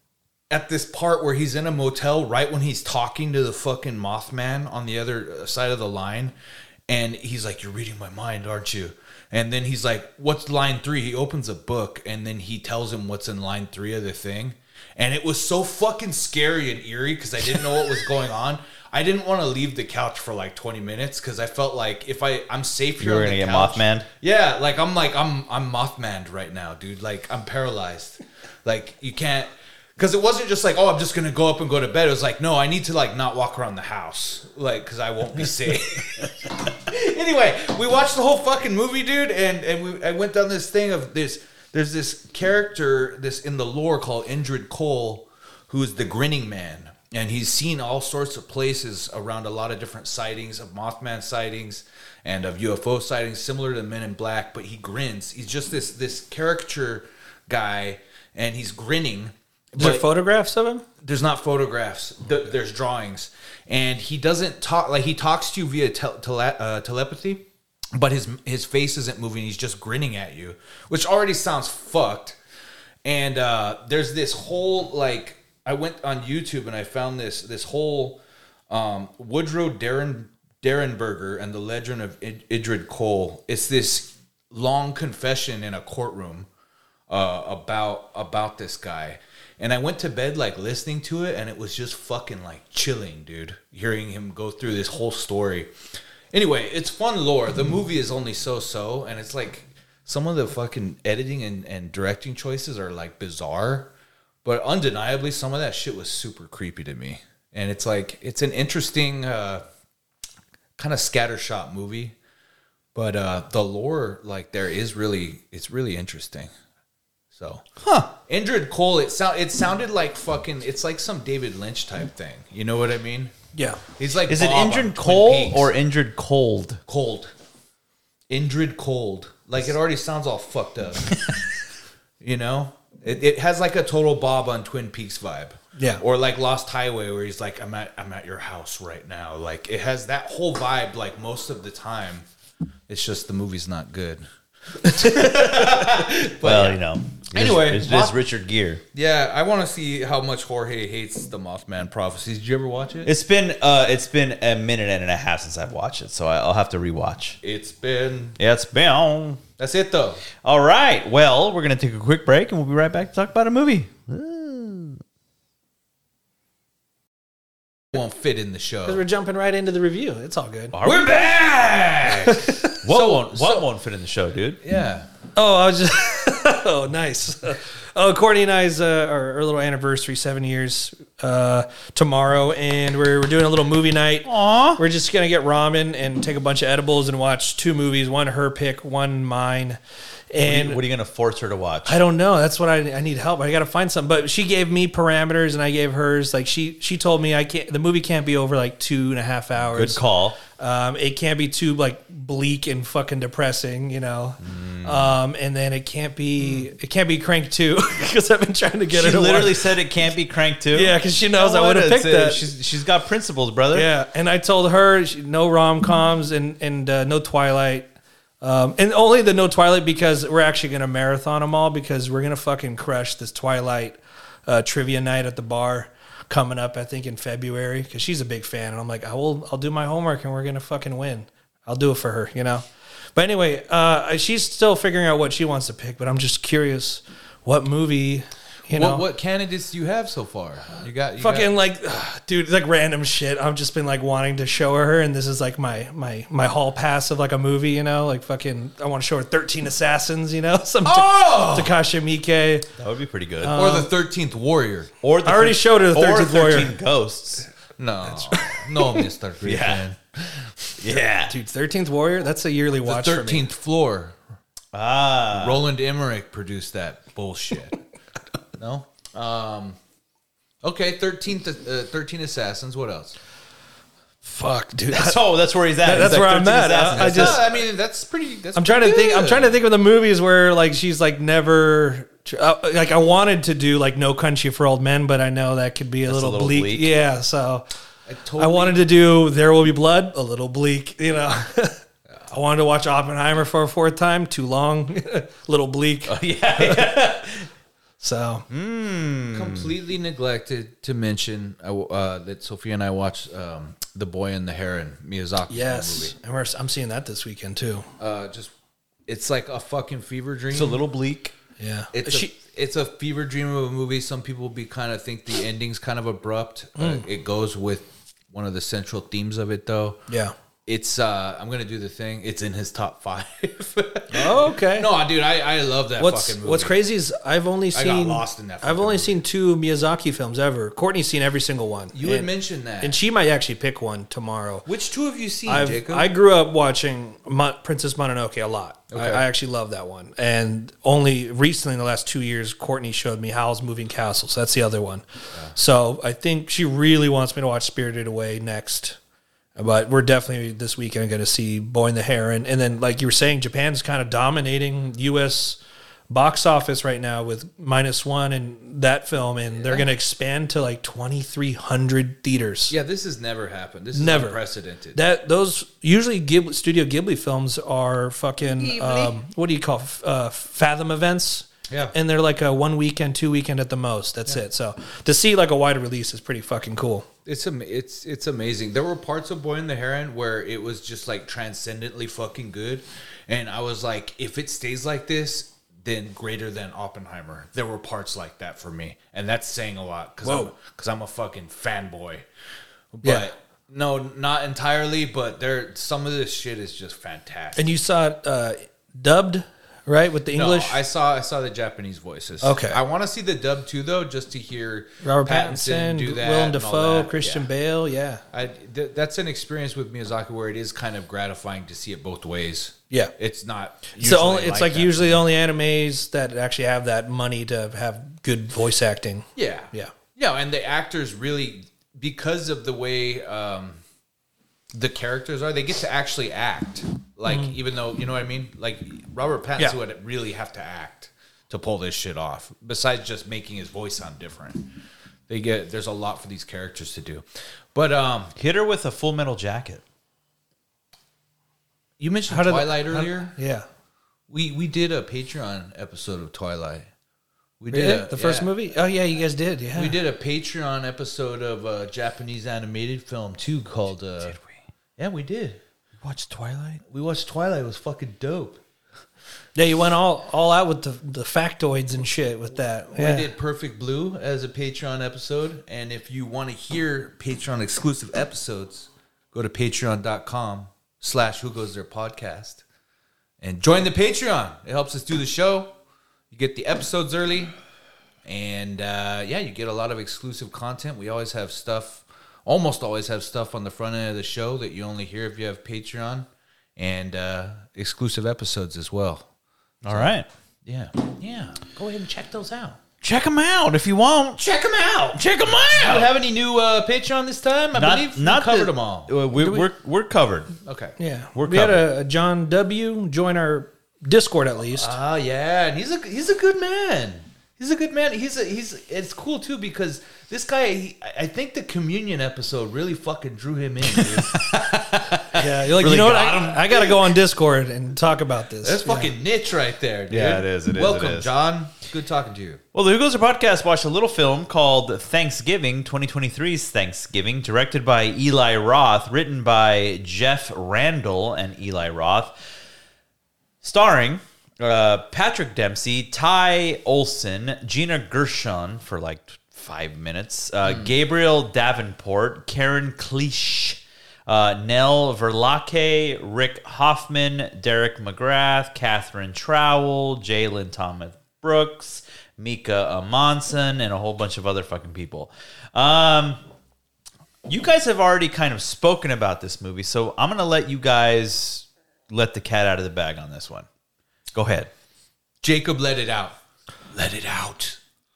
at this part where he's in a motel right when he's talking to the fucking Mothman on the other side of the line, and he's like, "You're reading my mind, aren't you?" And then he's like, "What's line three?" He opens a book, and then he tells him what's in line three of the thing. And it was so fucking scary and eerie because I didn't know what was going on. I didn't want to leave the couch for like twenty minutes because I felt like if I I'm safe here, You were on gonna the get couch. Mothmaned? Yeah, like I'm like I'm I'm Mothmaned right now, dude. Like I'm paralyzed. Like you can't, because it wasn't just like, oh, I'm just gonna go up and go to bed. It was like, no, I need to like not walk around the house, like because I won't be safe. Anyway, we watched the whole fucking movie, dude, and and we I went down this thing of this. There's this character this in the lore called Indrid Cold, who's the Grinning Man. And he's seen all sorts of places around a lot of different sightings of Mothman sightings and of U F O sightings, similar to Men in Black. But he grins. He's just this this caricature guy, and he's grinning. Is there But photographs of him? there's not photographs. Th- There's drawings, and he doesn't talk like he talks to you via tel- tele- uh, telepathy, but his his face isn't moving. He's just grinning at you, which already sounds fucked. And uh, there's this whole like. I went on YouTube and I found this this whole um, Woodrow Darren Derenberger and the Legend of Id- Indrid Cold. It's this long confession in a courtroom uh, about about this guy. And I went to bed like listening to it, and it was just fucking like chilling, dude. Hearing him go through this whole story. Anyway, it's fun lore. The movie is only so-so, and it's like some of the fucking editing and, and directing choices are like bizarre. But undeniably, some of that shit was super creepy to me. And it's like, it's an interesting uh, kind of scattershot movie. But uh, the lore, like, there is really, it's really interesting. So, huh. Indrid Cold, it, sound, it sounded like fucking, it's like some David Lynch type thing. You know what I mean? Yeah. He's like, Is it Bob on Indrid Twin Cold Peaks. or Indrid Cold? Cold? Indrid Cold. Like, it already sounds all fucked up. You know? It, it has like a total Bob on Twin Peaks vibe. Yeah. Or like Lost Highway where he's like, I'm at I'm at your house right now. Like it has that whole vibe like most of the time. It's just the movie's not good. Well, you know. Anyway, it's, it's Moth- Richard Gere. Yeah, I want to see how much Jorge hates the Mothman prophecies. Did you ever watch it? It's been uh, it's been a minute and a half since I've watched it, so I- I'll have to rewatch. It's been Yeah, it's been. that's it though. All right. Well, we're gonna take a quick break, and we'll be right back to talk about a movie. Won't fit in the Because show. we're jumping right into the review. It's all good. Are We're we? back. What So- won't what so- won't fit in the show, dude? Yeah. Oh, I was just Oh, nice. Oh, Courtney and I's uh, our, our little anniversary, seven years uh, tomorrow, and we're, we're doing a little movie night. Aww. We're just gonna get ramen and take a bunch of edibles and watch two movies, one her pick, one mine. And What are you going to force her to watch? I don't know. That's what I, I need help. I got to find something. But she gave me parameters, and I gave hers. Like she she told me I can't. The movie can't be over like two and a half hours. Good call. Um, it can't be too like bleak and fucking depressing, you know. Mm. Um, and then it can't be it can't be Crank two because I've been trying to get She her to literally watch. said it can't be Crank two. Yeah, because she knows You know I would have what? picked It's, uh, that. She's she's got principles, brother. Yeah, and I told her she, no rom coms and and uh, no Twilight. Um, and only the no Twilight because we're actually going to marathon them all because we're going to fucking crush this Twilight uh, trivia night at the bar coming up, I think, in February because she's a big fan. And I'm like, I will, I'll do my homework and we're going to fucking win. I'll do it for her, you know? But anyway, uh, she's still figuring out what she wants to pick, but I'm just curious what movie, you know? What, what candidates do you have so far? You got you Fucking got, like, ugh, dude, like random shit. I've just been like wanting to show her, and this is like my my my hall pass of like a movie, you know, like fucking. I want to show her thirteen Assassins, you know, some Oh! Takashi Miike. That would be pretty good. or the thirteenth Warrior. or the I already thir- showed her the or thirteenth Warrior. thirteen Ghosts. No, no, Mister Griffin. Yeah. Dude, thirteenth Warrior. That's a yearly The watch for me. thirteenth Floor. Ah. Roland Emmerich produced that bullshit. No. Um. Okay, thirteenth, uh, thirteen Assassins. What else? Fuck, dude. So that's where he's at. That's He's where like I'm thirteen at. I- Assassins. I just- No, I mean that's pretty. That's I'm trying to pretty think. I'm good. trying to think of the movies where like she's like never. Uh, like I wanted to do like No Country for Old Men, but I know that could be a, That's a little, little bleak. bleak. Yeah, so I, totally, I wanted to do There Will Be Blood, a little bleak, you know. I wanted to watch Oppenheimer for a fourth time, too long, a little bleak. yeah. yeah. So completely neglected to mention uh, uh, that Sophia and I watched um, The Boy and the Heron, Miyazaki yes, movie. and we're, I'm seeing that this weekend too. Uh, just it's like a fucking fever dream. It's a little bleak. Yeah, It's she, a, it's a fever dream of a movie. Some people be kind of think the ending's kind of abrupt. Uh, Mm. it goes with one of the central themes of it, though. yeah. It's uh, I'm gonna do the thing. It's in his top five. Oh, okay. No, dude, I, I love that What's fucking movie. What's crazy is I've only I seen got lost in that I've fucking only movie. seen two Miyazaki films ever. Courtney's seen every single one. You had and, mentioned that. and she might actually pick one tomorrow. Which two have you seen, I've, Jacob? I grew up watching Mon- Princess Mononoke a lot. I, Okay. I actually love that one. And only recently, in the last two years, Courtney showed me Howl's Moving Castle. So that's the other one. So I think she really wants me to watch Spirited Away next. But we're definitely this weekend going to see Boy and the Heron. And then, like you were saying, Japan's kind of dominating U S box office right now with Minus One and that film. And they're going to expand to like twenty-three hundred theaters. yeah, this has never happened. This is Never. unprecedented. That those usually Ghibli, Studio Ghibli films are fucking um, what do you call uh, Fathom events? Yeah. and they're like a one weekend, two weekend at the most. That's it. So to see like a wider release is pretty fucking cool. It's am- it's it's amazing. There were parts of Boy and the Heron where it was just like transcendently fucking good, and I was like, if it stays like this, then greater than Oppenheimer. There were parts like that for me, and that's saying a lot because I'm Whoa. because I'm a fucking fanboy. But Yeah. no, not entirely. But there, some of this shit is just fantastic. And you saw it uh, dubbed, right, with the English? No, I saw I saw the Japanese voices. Okay. I want to see the dub too, though, just to hear Robert Pattinson, do that, Willem and all Dafoe, that. Christian Yeah. Bale. Yeah, I, th- that's an experience with Miyazaki where it is kind of gratifying to see it both ways. yeah. It's not. It's the only. usually It's like that. usually the only animes that actually have that money to have good voice acting. Yeah, Yeah. yeah, and the actors really, because of the way um, the characters are, they get to actually act. Like even though you know what I mean, like Robert Pattinson Yeah. would really have to act to pull this shit off. Besides just making his voice sound different, they get there's a lot for these characters to do. But um, Hit her with a Full Metal Jacket. you mentioned How did Twilight how- earlier. Yeah. We we did a Patreon episode of Twilight. We Really? did a, the first yeah. movie? Oh yeah, you guys did. Yeah. We did a Patreon episode of a Japanese animated film too called. Uh, did we? Yeah, we did. Watch Twilight? We watched Twilight. It was fucking dope. Yeah, you went all, all out with the, the factoids and shit with that. Yeah. We did Perfect Blue as a Patreon episode, and if you want to hear Patreon exclusive episodes, go to patreon dot com slash Who Goes There podcast and join the Patreon. It helps us do the show. you get the episodes early, and uh, yeah, you get a lot of exclusive content. We always have stuff, almost always have stuff on the front end of the show that you only hear if you have Patreon, and uh, exclusive episodes as well. All right. Yeah, yeah. Go ahead and check those out. Check them out if you want. Check them out. Check them Do you out. have any new uh, Patreon this time? I believe we covered the- them all. Uh, We're, we- we're, we're covered. Okay. Yeah, We're we had covered. a, a John W. join our Discord at least. Oh yeah, and he's a he's a good man. He's a good man. He's a he's. It's cool too because this guy. He, I think the communion episode really fucking drew him in. Dude. yeah, you're like, really you know what? got I, I got to go on Discord and talk about this. That's Yeah. fucking niche right there, dude. Yeah, it is, it is, Welcome, it is. John. Good talking to you. Well, the Who Goes There podcast watched a little film called Thanksgiving, twenty twenty-three's Thanksgiving, directed by Eli Roth, written by Jeff Randall and Eli Roth, starring uh, Patrick Dempsey, Ty Olson, Gina Gershon for like five minutes, uh, Gabriel Davenport, Karen Cleach, uh, Nell Verlake, Rick Hoffman, Derek McGrath, Catherine Trowell, Jalen Thomas Brooks, Mika Amonson, and a whole bunch of other fucking people. Um, you guys have already kind of spoken about this movie, so I'm going to let you guys let the cat out of the bag on this one. Go ahead. Jacob, let it out. Let it out.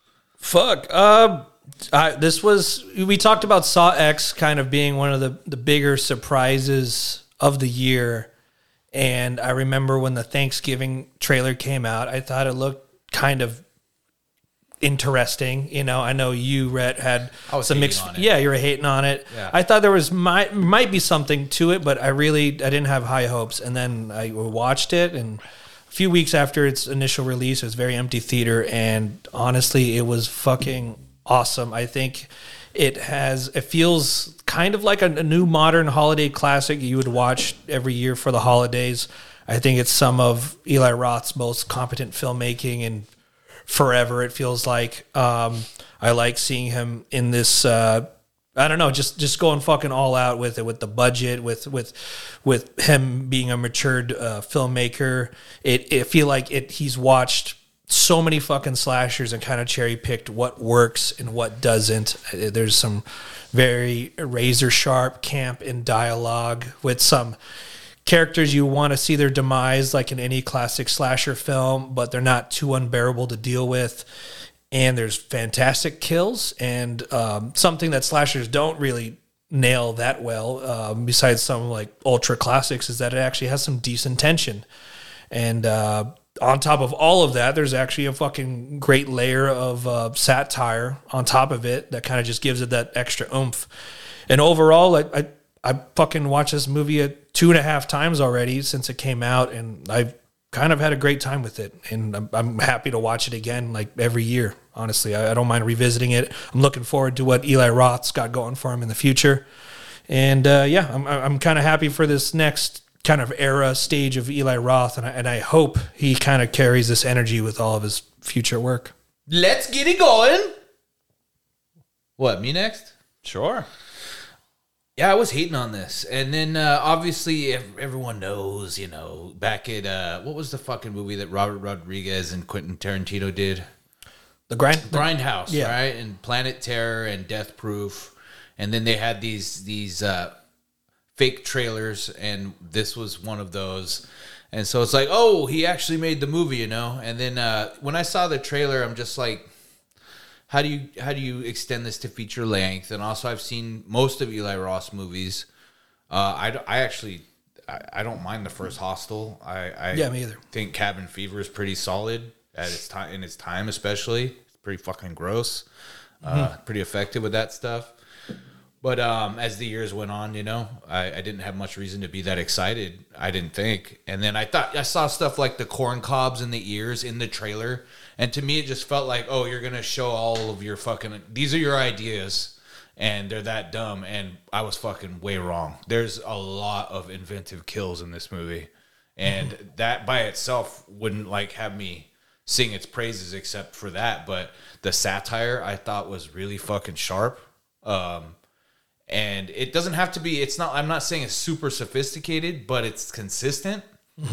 Fuck. Uh, I, this was we talked about Saw X kind of being one of the the bigger surprises of the year, and I remember when the Thanksgiving trailer came out, I thought it looked kind of interesting. You know, I know you, Rhett, had I was some hating mixed. on it. Yeah, you were hating on it. Yeah. I thought there was might might be something to it, but I really I didn't have high hopes. And then I watched it, and a few weeks after its initial release, it was very empty theater, and honestly, it was fucking awesome. I think it has it feels kind of like a, a new modern holiday classic you would watch every year for the holidays. I think it's some of Eli Roth's most competent filmmaking in forever. It feels like um, I like seeing him in this. Uh, I don't know, just just going fucking all out with it, with the budget, with with with him being a matured uh, filmmaker. It it feel like it. He's watched so many fucking slashers and kind of cherry picked what works and what doesn't. There's some very razor sharp camp in dialogue with some characters you want to see their demise like in any classic slasher film, but they're not too unbearable to deal with. And there's fantastic kills and um, something that slashers don't really nail that well, um, besides some like ultra classics, is that it actually has some decent tension. And uh, on top of all of that, there's actually a fucking great layer of uh, satire on top of it that kind of just gives it that extra oomph. And overall, I, I I fucking watched this movie at two and a half times already since it came out, and I've kind of had a great time with it. And I'm, I'm happy to watch it again, like every year. Honestly, I, I don't mind revisiting it. I'm looking forward to what Eli Roth's got going for him in the future. And uh, yeah, I'm I'm kind of happy for this next kind of era stage of Eli Roth, and I, and I hope he kind of carries this energy with all of his future work. Let's get it going. What, me next? Sure. Yeah, I was hating on this. And then uh, obviously ev- everyone knows, you know, back at, uh, what was the fucking movie that Robert Rodriguez and Quentin Tarantino did? The grind, Grindhouse, Yeah. right? And Planet Terror and Death Proof. And then they had these these uh, fake trailers, and this was one of those. And so it's like, oh, he actually made the movie, you know? And then uh, when I saw the trailer, I'm just like, how do you how do you extend this to feature length? And also, I've seen most of Eli Roth's movies. Uh, I, I actually I, I don't mind the first Hostel. I, I Yeah, me either. think Cabin Fever is pretty solid at its time in its time, especially. It's pretty fucking gross. Uh, Mm-hmm. pretty effective with that stuff. But um, as the years went on, you know, I, I didn't have much reason to be that excited. I didn't think. And then I thought I saw stuff like the corn cobs in the ears in the trailer. And to me, it just felt like, oh, you're going to show all of your fucking, these are your ideas. And they're that dumb. And I was fucking way wrong. There's a lot of inventive kills in this movie. And that by itself wouldn't like have me sing its praises except for that. But the satire I thought was really fucking sharp. Um, And it doesn't have to be, it's not, I'm not saying it's super sophisticated, but it's consistent.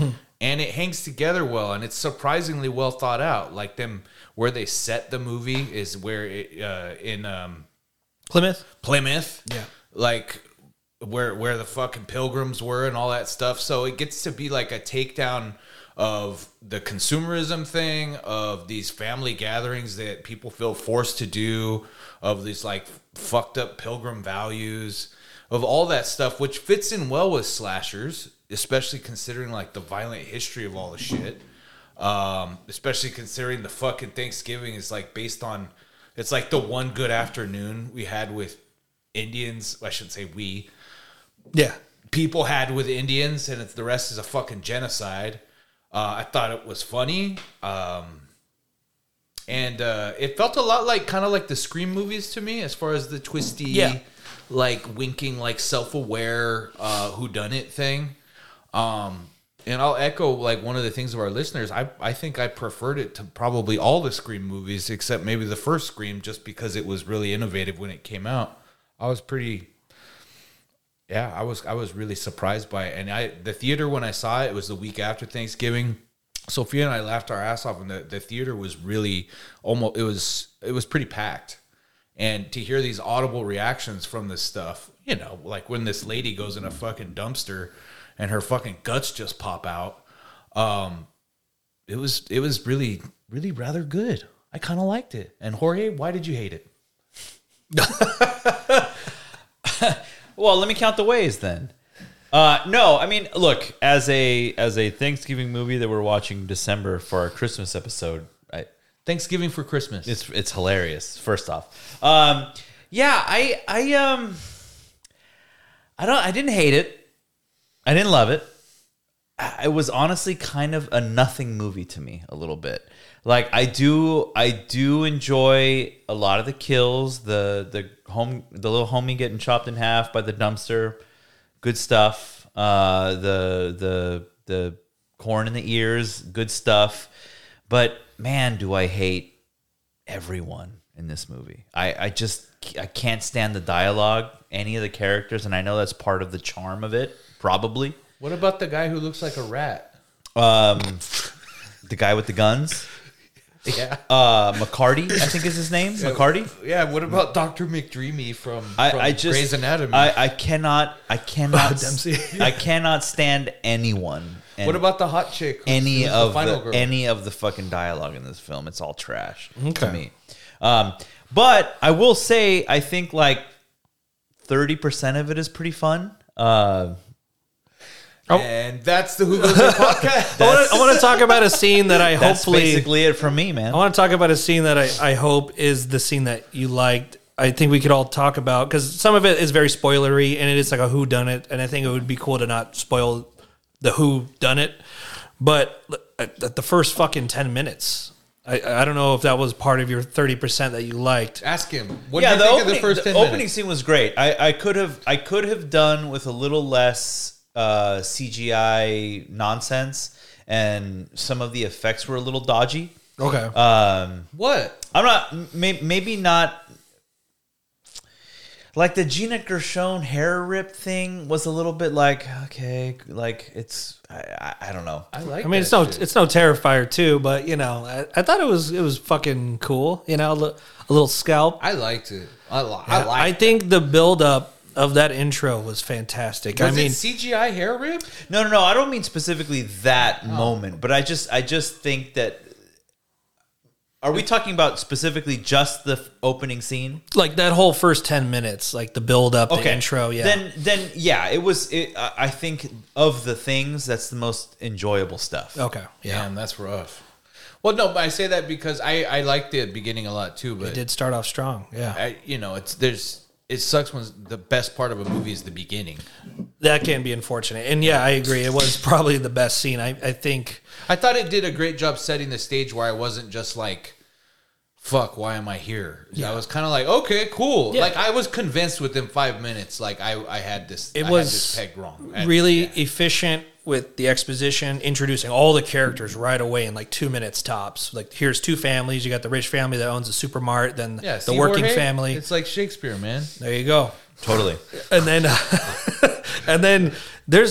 and it hangs together well, and it's surprisingly well thought out. Like them, where they set the movie is where it, uh, in um, Plymouth. Plymouth, Yeah. like where where the fucking pilgrims were and all that stuff. So it gets to be like a takedown of the consumerism thing, of these family gatherings that people feel forced to do, of these like fucked up pilgrim values, of all that stuff, which fits in well with slashers, especially considering like the violent history of all the shit. Um, especially considering the fucking Thanksgiving is like based on, it's like the one good afternoon we had with Indians. I shouldn't say we. Yeah. People had with Indians, and it's, the rest is a fucking genocide. Uh, I thought it was funny. Um, and uh, it felt a lot like, kind of like the Scream movies to me, as far as the twisty, Yeah. like winking, like self-aware, uh, whodunit thing. Um, and I'll echo like one of the things of our listeners. I, I think I preferred it to probably all the Scream movies, except maybe the first Scream, just because it was really innovative when it came out. I was pretty... Yeah, I was I was really surprised by it. And I the theater, when I saw it, it was the week after Thanksgiving. Sophia and I laughed our ass off, and the, the theater was really almost it was it was pretty packed. And to hear these audible reactions from this stuff, you know, like when this lady goes in a fucking dumpster and her fucking guts just pop out, um, it was it was really, really rather good. I kind of liked it. And Jorge, why did you hate it? Well, let me count the ways then. Uh, no, I mean, look, as a as a Thanksgiving movie that we're watching December for our Christmas episode, I, Thanksgiving for Christmas. it's it's hilarious. First off, um, yeah, I I um, I don't I didn't hate it. I didn't love it. I- It was honestly kind of a nothing movie to me a little bit. Like I do, I do enjoy a lot of the kills, the the home, the little homie getting chopped in half by the dumpster, good stuff. Uh, the the the corn in the ears, good stuff. But man, do I hate everyone in this movie. I I just I can't stand the dialogue, any of the characters, and I know that's part of the charm of it, probably. What about the guy who looks like a rat? Um, the guy with the guns. Yeah. Uh, McCarty, I think is his name. McCarty. Yeah, what about Doctor McDreamy from, from I, I just Grey's Anatomy? I, I cannot. I cannot. Dempsey. I cannot stand anyone. And what about the hot chick? who's- any who's of final the girl? any of the fucking dialogue in this film? It's all trash to Okay. me. Um, but I will say, I think like thirty percent of it is pretty fun. Uh, And that's the Who Goes There podcast. I want, to, I want to talk about a scene that I that's hopefully. basically it for me, man. I want to talk about a scene that I, I hope is the scene that you liked. I think we could all talk about because some of it is very spoilery and it is like a who done it, and I think it would be cool to not spoil the who done it. But at, at the first fucking ten minutes, I, I don't know if that was part of your thirty percent that you liked. Ask him. What yeah, do the you think opening, of the first the ten opening minutes? scene was great. I, I could have I could have done with a little less uh, C G I nonsense, and some of the effects were a little dodgy. Okay. Um, What? I'm not may, maybe not like the Gina Gershon hair rip thing was a little bit like okay, like it's I, I, I don't know. I like. I mean, that it's no, shit. it's no Terrifier two, but you know, I, I thought it was, it was fucking cool. You know, a, li- a little scalp. I liked it. I, li- I I, like. think the build up of that intro was fantastic. Was I mean, it C G I hair rip? No, no, no. I don't mean specifically that moment, but I just, I just think that. Are we talking about specifically just the f- opening scene? like that whole first ten minutes, like the build up, the intro. Yeah. Then, then, yeah, it was. It, I I think of the things that's the most enjoyable stuff. okay. Yeah. Damn, that's rough. Well, no, but I say that because I I liked the beginning a lot too. But It did start off strong. Yeah. I, you know, it's there's it sucks when the best part of a movie is the beginning. That can be unfortunate. And yeah, I agree. It was probably the best scene. I, I think. I thought it did a great job setting the stage where I wasn't just like, fuck, why am I here? I was kind of like, okay, cool. Yeah. Like I was convinced within five minutes, like I, I had this, It I was had this pegged wrong. And- really yeah. efficient with the exposition, introducing all the characters right away in like two minutes tops. Like here's two families. You got the rich family that owns a supermart, then Yeah, the see, working Jorge? family. It's like Shakespeare, man. There you go. Totally. And then, and then there's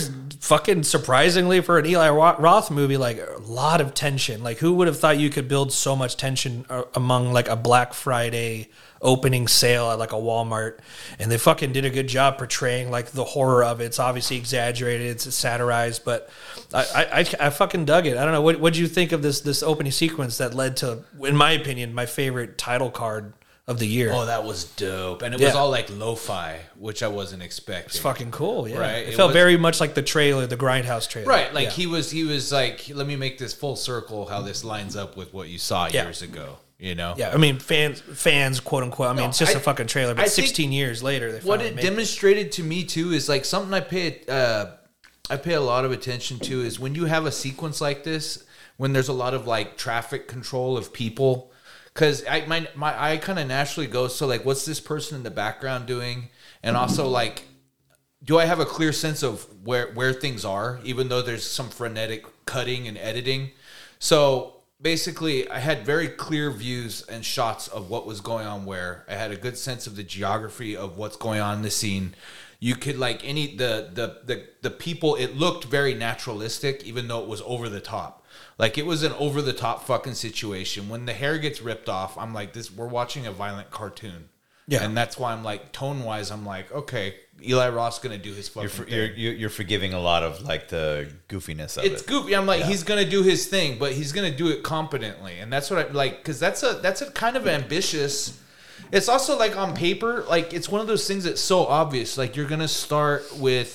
fucking surprisingly for an Eli Roth movie, like a lot of tension. Like who would have thought you could build so much tension among like a Black Friday opening sale at like a Walmart? And they fucking did a good job portraying like the horror of it. It's obviously exaggerated, it's satirized, but I I, I, I fucking dug it. I don't know, what what'd you think of this this opening sequence that led to, in my opinion, my favorite title card of the year? Oh, that was dope. And it Yeah. was all like lo-fi, which I wasn't expecting. It's fucking cool, yeah. Right, It, it felt was- very much like the trailer, the Grindhouse trailer. Right, like Yeah. he was he was like, let me make this full circle how this lines up with what you saw Yeah. years ago, you know? Yeah, I mean, fans, fans, quote unquote. I mean, No, it's just I- a fucking trailer, but I think sixteen years later, they What finally it made it. demonstrated to me too is like something I pay uh I pay a lot of attention to is when you have a sequence like this, when there's a lot of like traffic control of people. Because I my my eye kind of naturally goes to like, what's this person in the background doing, and also like, do I have a clear sense of where where things are, even though there's some frenetic cutting and editing. So basically, I had very clear views and shots of what was going on where. I had a good sense of the geography of what's going on in the scene. You could like any the the the the people. It looked very naturalistic, even though it was over the top. Like it was an over the top fucking situation. When the hair gets ripped off, I'm like, this. We're watching a violent cartoon. Yeah. And that's why I'm like, tone wise, I'm like, okay, Eli Roth's gonna do his fucking You're, for, thing. you're you're you're forgiving a lot of like the goofiness of It's it. goofy. I'm like, he's gonna do his thing, but he's gonna do it competently, and that's what I like. Because that's a that's a kind of ambitious. It's also like on paper, like it's one of those things that's so obvious. Like you're gonna start with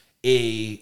a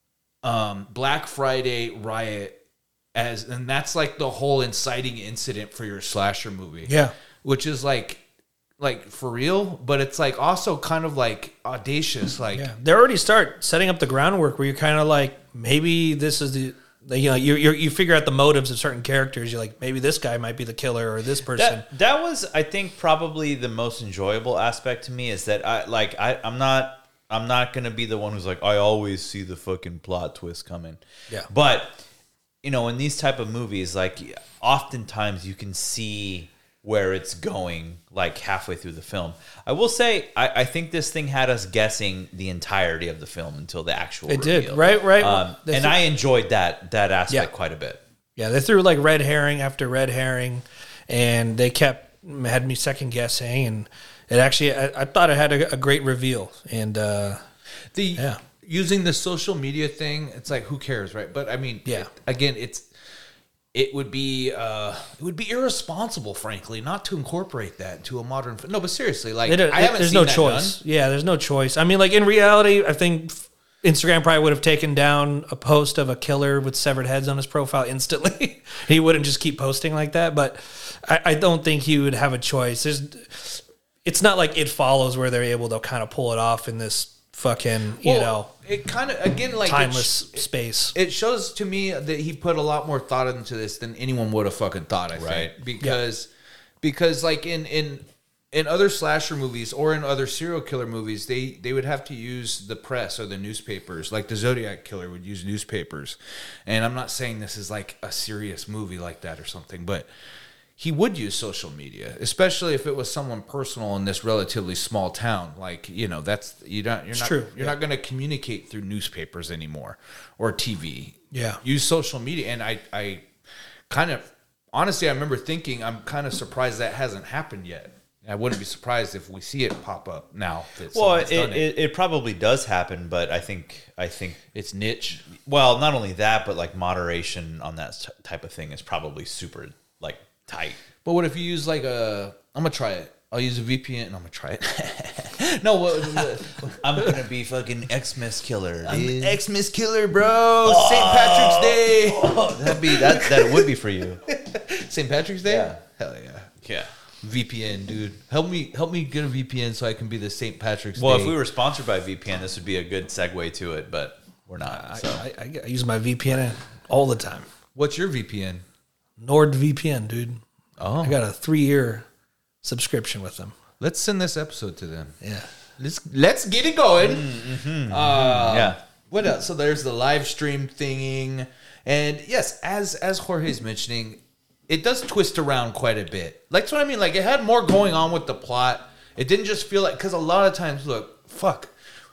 um, Black Friday riot, as and that's like the whole inciting incident for your slasher movie. Yeah. which is like like for real, but it's like also kind of like audacious. Like Yeah, they already start setting up the groundwork where you're kind of like, maybe this is the, the you know, you you you figure out the motives of certain characters. You're like, maybe this guy might be the killer or this person. That that was, I think, probably the most enjoyable aspect to me is that I like I I'm not I'm not gonna be the one who's like, I always see the fucking plot twist coming. Yeah. But you know, in these type of movies, like oftentimes you can see where it's going like halfway through the film. I will say, I, I think this thing had us guessing the entirety of the film until the actual It reveal. did, right, right. Um, They and threw- I enjoyed that that aspect Yeah. quite a bit. Yeah, they threw like red herring after red herring, and they kept had me second guessing, and it actually I, I thought it had a, a great reveal, and uh, the Yeah. using the social media thing, it's like who cares, right? But I mean, Yeah. it- again, it's it would be uh, it would be irresponsible, frankly, not to incorporate that into a modern. No, but seriously, like They don't- I haven't there's seen no that choice. done. Yeah, there's no choice. I mean, like in reality, I think Instagram probably would have taken down a post of a killer with severed heads on his profile instantly. He wouldn't just keep posting like that. But I, I don't think he would have a choice. There's, it's not like It Follows where they're able to kind of pull it off in this fucking, you Well, know, it kind of again like it timeless sh- space. It shows to me that he put a lot more thought into this than anyone would have fucking thought. I Right. think because because like in in in other slasher movies or in other serial killer movies, they they would have to use the press or the newspapers. Like the Zodiac Killer would use newspapers, and I'm not saying this is like a serious movie like that or something, but he would use social media, especially if it was someone personal in this relatively small town. Like, you know, that's you don't you're not true, you're not going to communicate through newspapers anymore or T V. Yeah. Use social media, and I I kind of honestly I remember thinking I'm kind of surprised that hasn't happened yet. I wouldn't be surprised if we see it pop up now. That Well, someone's it, done it. it, it probably does happen, but I think I think It's niche. well, not only that, but like moderation on that t- type of thing is probably super like tight. But what if you use like a? I'm gonna try it. I'll use a V P N and I'm gonna try it. no, what, what, I'm gonna be fucking Xmas killer. dude. Xmas killer, bro. Saint Patrick's Day. That'd be that. That would be for you. Saint Patrick's Day. Yeah. Hell yeah. Yeah. V P N, dude. Help me, help me get a V P N so I can be the Saint Patrick's Well, Day. if we were sponsored by V P N, this would be a good segue to it, but we're not. So. I, I, I use my V P N all the time. What's your V P N? NordVPN, dude. Oh, I got a three-year subscription with them. let's send this episode to them. Yeah. Let's let's get it going. Uh, yeah. What else? So there's the live stream thing, and yes, as as Jorge's mentioning, it does twist around quite a bit. Like, that's what I mean. Like, it had more going on with the plot. It didn't just feel like, because a lot of times, look, fuck,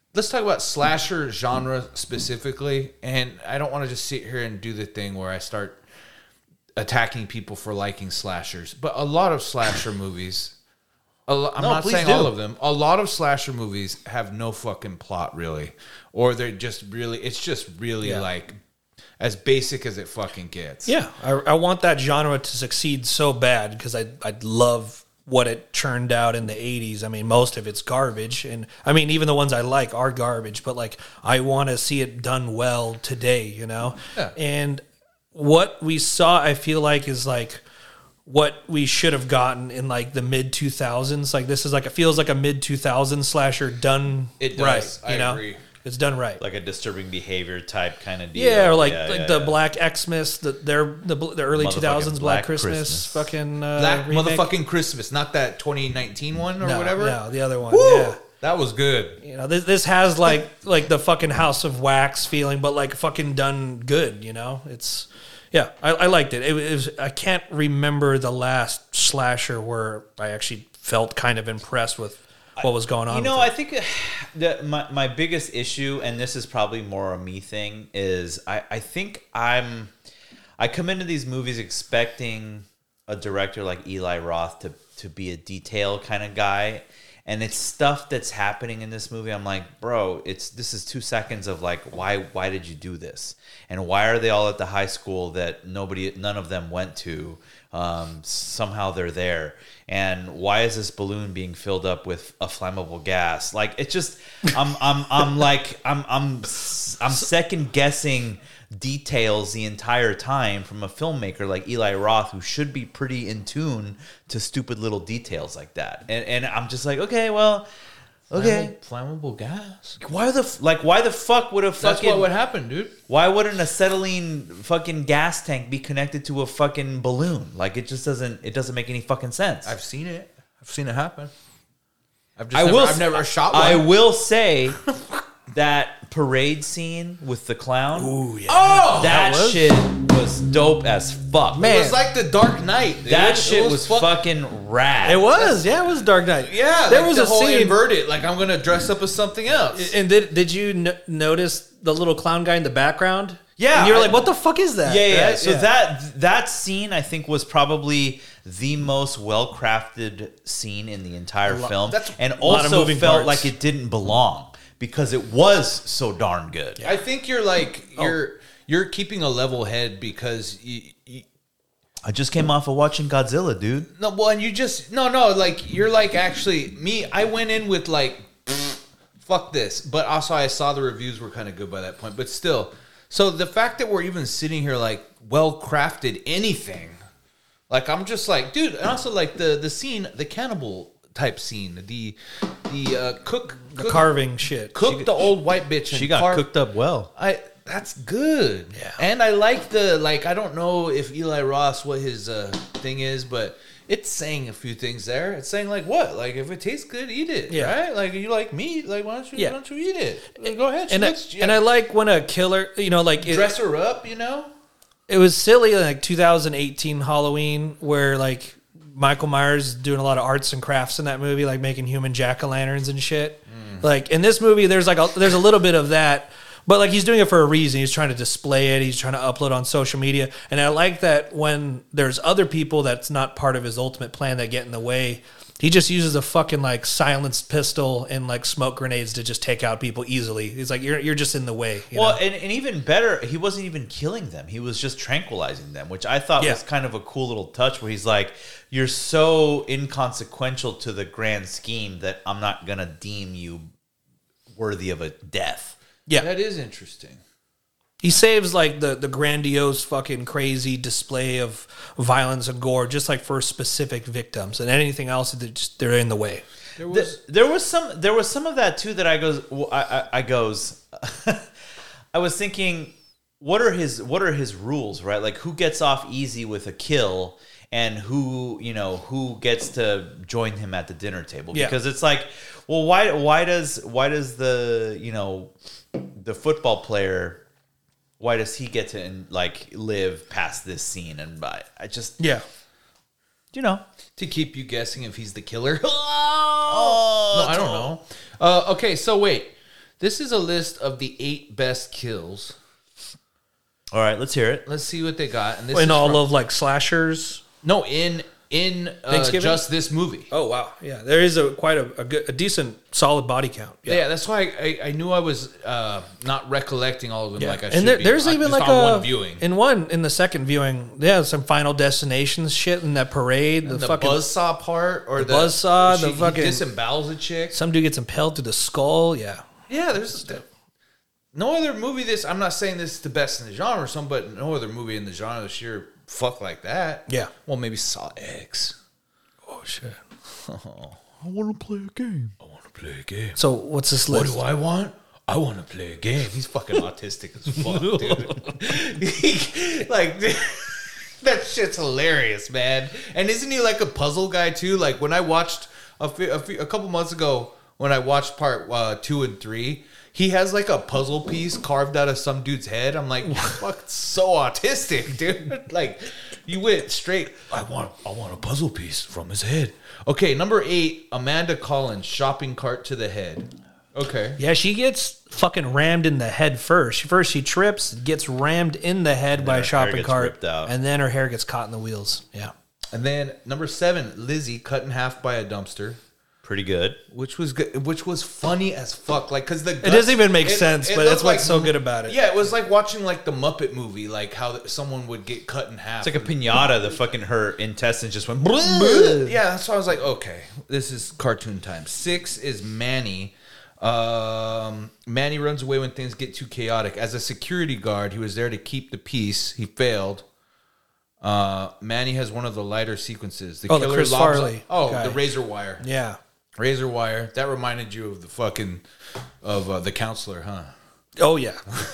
let's talk about slasher genre specifically. And I don't want to just sit here and do the thing where I start attacking people for liking slashers. But a lot of slasher movies, a lo- I'm No, not please saying do. all of them, a lot of slasher movies have no fucking plot really. Or they're just really, it's just really Yeah. like as basic as it fucking gets. Yeah, I, I want that genre to succeed so bad because I I love what it churned out in the eighties. I mean, most of it's garbage, and I mean, even the ones I like are garbage. But like, I want to see it done well today, you know. Yeah. And what we saw, I feel like, is like what we should have gotten in like the mid two thousands. Like this is like it feels like a mid two thousands slasher done It does. right. I You know, agree. it's done right. Like a disturbing behavior type kind of deal. Yeah, or like Yeah, like yeah, the yeah. Black Xmas, the their the, the early Motherfucking two thousands Black, Black Christmas, Christmas. fucking uh, Black remake. motherfucking Christmas, not that twenty nineteen one or no, whatever. No, the other one. Woo! Yeah, That was good. you know this this has like like the fucking House of Wax feeling, but like fucking done good. You know, it's yeah, I, I liked it. It was I can't remember the last slasher where I actually felt kind of impressed with what was going on. You know, with I think uh, that my, my biggest issue, and this is probably more a me thing, is I, I think I'm I come into these movies expecting a director like Eli Roth to to be a detail kind of guy, and it's stuff that's happening in this movie. I'm like, bro, it's this is two seconds of like, why why did you do this, and why are they all at the high school that nobody none of them went to? Um, somehow they're there. And why is this balloon being filled up with a flammable gas? Like it's just, I'm, I'm, I'm like, I'm, I'm, I'm second guessing details the entire time from a filmmaker like Eli Roth, who should be pretty in tune to stupid little details like that. And and I'm just like, okay, well, okay, Flammable gas. why the f- like why the fuck would a That's fucking what would happen, dude. why wouldn't a acetylene fucking gas tank be connected to a fucking balloon? Like it just doesn't it doesn't make any fucking sense. I've seen it. I've seen it happen. I've just I never, will. I've never shot one. I will say that parade scene with the clown. Ooh, yeah. oh, that, was- shit was dope as fuck. it was like the Dark Knight. Dude. that It shit was, fuck- fucking rad. It was, yeah, it was Dark Knight. Yeah, there like was the a whole scene. inverted. Like I'm gonna dress up as something else. And did did you n- notice the little clown guy in the background? Yeah, and you were I- like, "What the fuck is that?" Yeah, yeah. Right? So that that scene, I think, was probably the most well crafted scene in the entire film, that's- and lot of also moving felt parts. like it didn't belong because it was so darn good. I think you're like Oh. you're you're keeping a level head because you, you I just came off of watching Godzilla, dude. no well and you just no no like you're like actually me. I went in with like fuck this, but also I saw the reviews were kind of good by that point. But still, so the fact that we're even sitting here like well crafted anything, like I'm just like dude, and also like the the scene, the cannibal type scene, the the uh, cook the cook, carving shit. cook the old white bitch. And She got carve- cooked up well. I that's good. Yeah. And I like the like I don't know if Eli Ross what his uh, thing is, but it's saying a few things there. It's saying like what? Like if it tastes good, eat it. Yeah. Right? Like you like meat, like why don't you Yeah. why don't you eat it? Like, go ahead. And I, let's- yeah. and I like when a killer, you know, like it, dress her up, you know? it was silly, like two thousand eighteen Halloween, where like Michael Myers doing a lot of arts and crafts in that movie, like making human jack o' lanterns and shit. Like in this movie, there's like a, there's a little bit of that, but like he's doing it for a reason. He's trying to display it. He's trying to upload on social media, and I like that when there's other people that's not part of his ultimate plan that get in the way. He just uses a fucking like silenced pistol and like smoke grenades to just take out people easily. He's like, you're you're just in the way. you Well, know? and, and even better, he wasn't even killing them. He was just tranquilizing them, which I thought Yeah. was kind of a cool little touch where he's like, you're so inconsequential to the grand scheme that I'm not going to deem you worthy of a death. yeah. That is interesting. He saves like the, the grandiose fucking crazy display of violence and gore just like for specific victims, and anything else they're just they're in the way. There Th- was there was some there was some of that too that I goes well, I, I, I goes I was thinking what are his what are his rules, right? Like who gets off easy with a kill and who, you know, who gets to join him at the dinner table? Yeah. Because it's like, well, why why does why does the, you know, the football player, why does he get to like live past this scene? And I, I just, Yeah. you know, to keep you guessing if he's the killer. oh, No, I don't know. Uh, okay, so wait. This is a list of the eight best kills. All right, let's hear it. Let's see what they got. And this In is all from- of like slashers. no in in uh, Thanksgiving? just this movie. Oh wow, yeah, there is a quite a, a, good, a decent solid body count. Yeah, Yeah, that's why I, I, I knew I was uh, not recollecting all of them yeah. like I should and there, be. there's I- even just like on a one viewing. in one in the second viewing. Yeah, some Final Destinations shit in that parade. The, the fucking buzzsaw part or the, buzzsaw, the she- he fucking- disembowels a chick. some dude gets impaled through the skull. Yeah, Yeah, there's no other movie. This I'm not saying this is the best in the genre, or something, but no other movie in the genre this year fuck like that. Yeah. Well, maybe Saw X. oh shit. I want to play a game. I want to play a game. So what's this What list? do I want? I want to play a game. He's fucking autistic as fuck, dude. He- like, dude, that shit's hilarious, man. And isn't he like a puzzle guy too? Like when I watched a, few, a, few, a couple months ago, when I watched part uh, two and three, he has like a puzzle piece carved out of some dude's head. I'm like, fuck, it's so autistic, dude. Like, you went straight. I want, I want a puzzle piece from his head. Okay, number eight, Amanda Collins, shopping cart to the head. Okay. Yeah, she gets fucking rammed in the head first. First, she trips, gets rammed in the head by her a hair shopping gets cart, ripped out. and then her hair gets caught in the wheels. Yeah, And then number seven, Lizzie cut in half by a dumpster, Pretty good. which was good, which was funny as fuck. Like, cause the it doesn't even make it- sense, it but looked that's what's like- so good about it. Yeah, it was like watching like the Muppet movie, like how th- someone would get cut in half. It's like a pinata. The fucking her intestines just went. Yeah, so I was like, okay, this is cartoon time. Six is Manny. Um, Manny runs away when things get too chaotic. As a security guard, he was there to keep the peace. He failed. Uh, Manny has one of the lighter sequences. The Oh, the Chris lobs- Farley Oh, guy. the razor wire. Yeah. Razor wire. That reminded you of the fucking of uh, the counselor, huh? Oh yeah.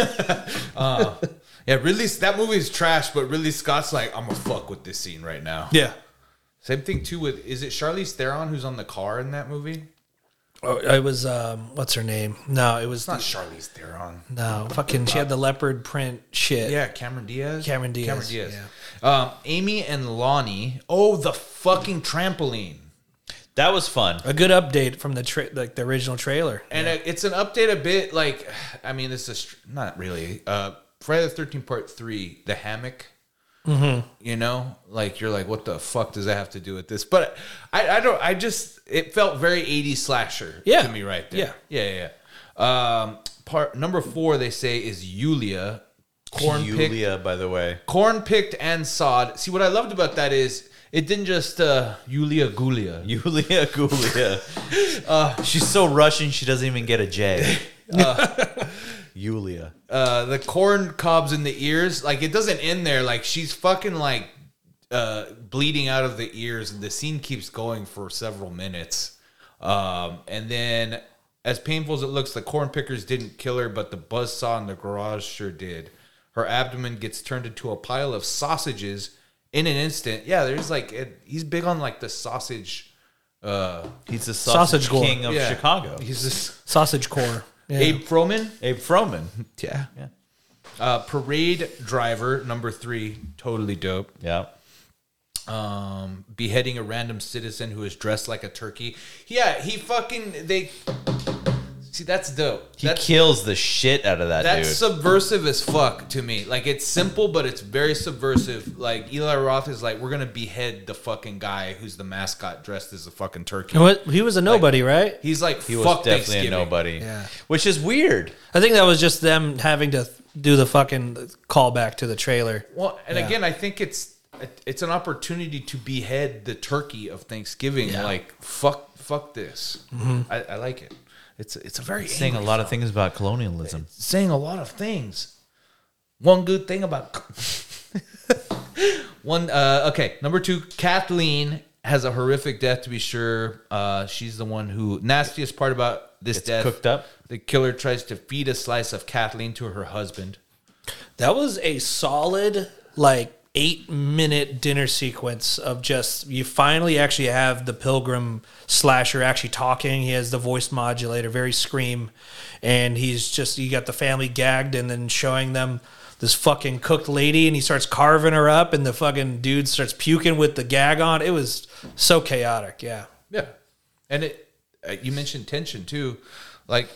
Yeah, Ridley. That movie is trash, but Ridley Scott's like, I'm gonna fuck with this scene right now. Yeah. Same thing too with is it Charlize Theron who's on the car in that movie? Oh, it was um, what's her name? No, it was It's not Charlize Theron. no fucking. She had the leopard print shit. Yeah, Cameron Diaz. Cameron Diaz, Cameron Diaz. Um, Amy and Lonnie. Oh, the fucking trampoline. That was fun. A good update from the tra- like the original trailer. And it- it's an update a bit like, I mean, this is str- not really. Uh, Friday the thirteenth Part three, the hammock. Mm-hmm. You know, like you're like, what the fuck does that have to do with this? But I, I don't. I just it felt very eighties slasher Yeah. to me right there. Yeah. yeah, yeah. yeah. Um, part number four they say is Yulia, corn picked, Yulia, by the way. corn picked and sawed. See what I loved about that is it didn't just uh, Yulia Gulia. Yulia Gulia. uh, She's so Russian, she doesn't even get a J. Yulia. Uh, the corn cobs in the ears, like it doesn't end there. Like she's fucking like uh, bleeding out of the ears, and the scene keeps going for several minutes. Um, and then, as painful as it looks, the corn pickers didn't kill her, but the buzzsaw in the garage sure did. Her abdomen gets turned into a pile of sausages in an instant. Yeah, there's like it, he's big on like the sausage. Uh, He's the sausage, Sausage gore. king of yeah. Chicago. He's this Sausage core. Yeah. Abe Froman. Abe Froman. Yeah. Yeah. Uh, parade driver number three, totally dope. Yeah. Um, beheading a random citizen who is dressed like a turkey. Yeah, he fucking they see that's dope. He that's kills the shit out of that that's dude. subversive as fuck to me. Like it's simple, but it's very subversive. Like Eli Roth is like, we're gonna behead the fucking guy who's the mascot dressed as a fucking turkey. What? He was a nobody, right? He's like, He was fuck definitely a Thanksgiving. nobody. Yeah. Which is weird. I think that was just them having to do the fucking callback to the trailer. Well, and Yeah. again, I think it's it's an opportunity to behead the turkey of Thanksgiving. Yeah. Like fuck, fuck this. I, I like it. It's it's a very Saying a angry lot of film. things about colonialism. Saying a lot of things. One good thing about one. Uh, okay, number two, Kathleen has a horrific death. To be sure, uh, she's the one who nastiest part about this Gets death. cooked up. The killer tries to feed a slice of Kathleen to her husband. That was a solid like eight minute dinner sequence of just you finally actually have the pilgrim slasher actually talking. He has the voice modulator, very scream, and he's just you got the family gagged and then showing them this fucking cooked lady and he starts carving her up and the fucking dude starts puking with the gag on. It was so chaotic, yeah. Yeah, and it. Uh, you mentioned tension too, like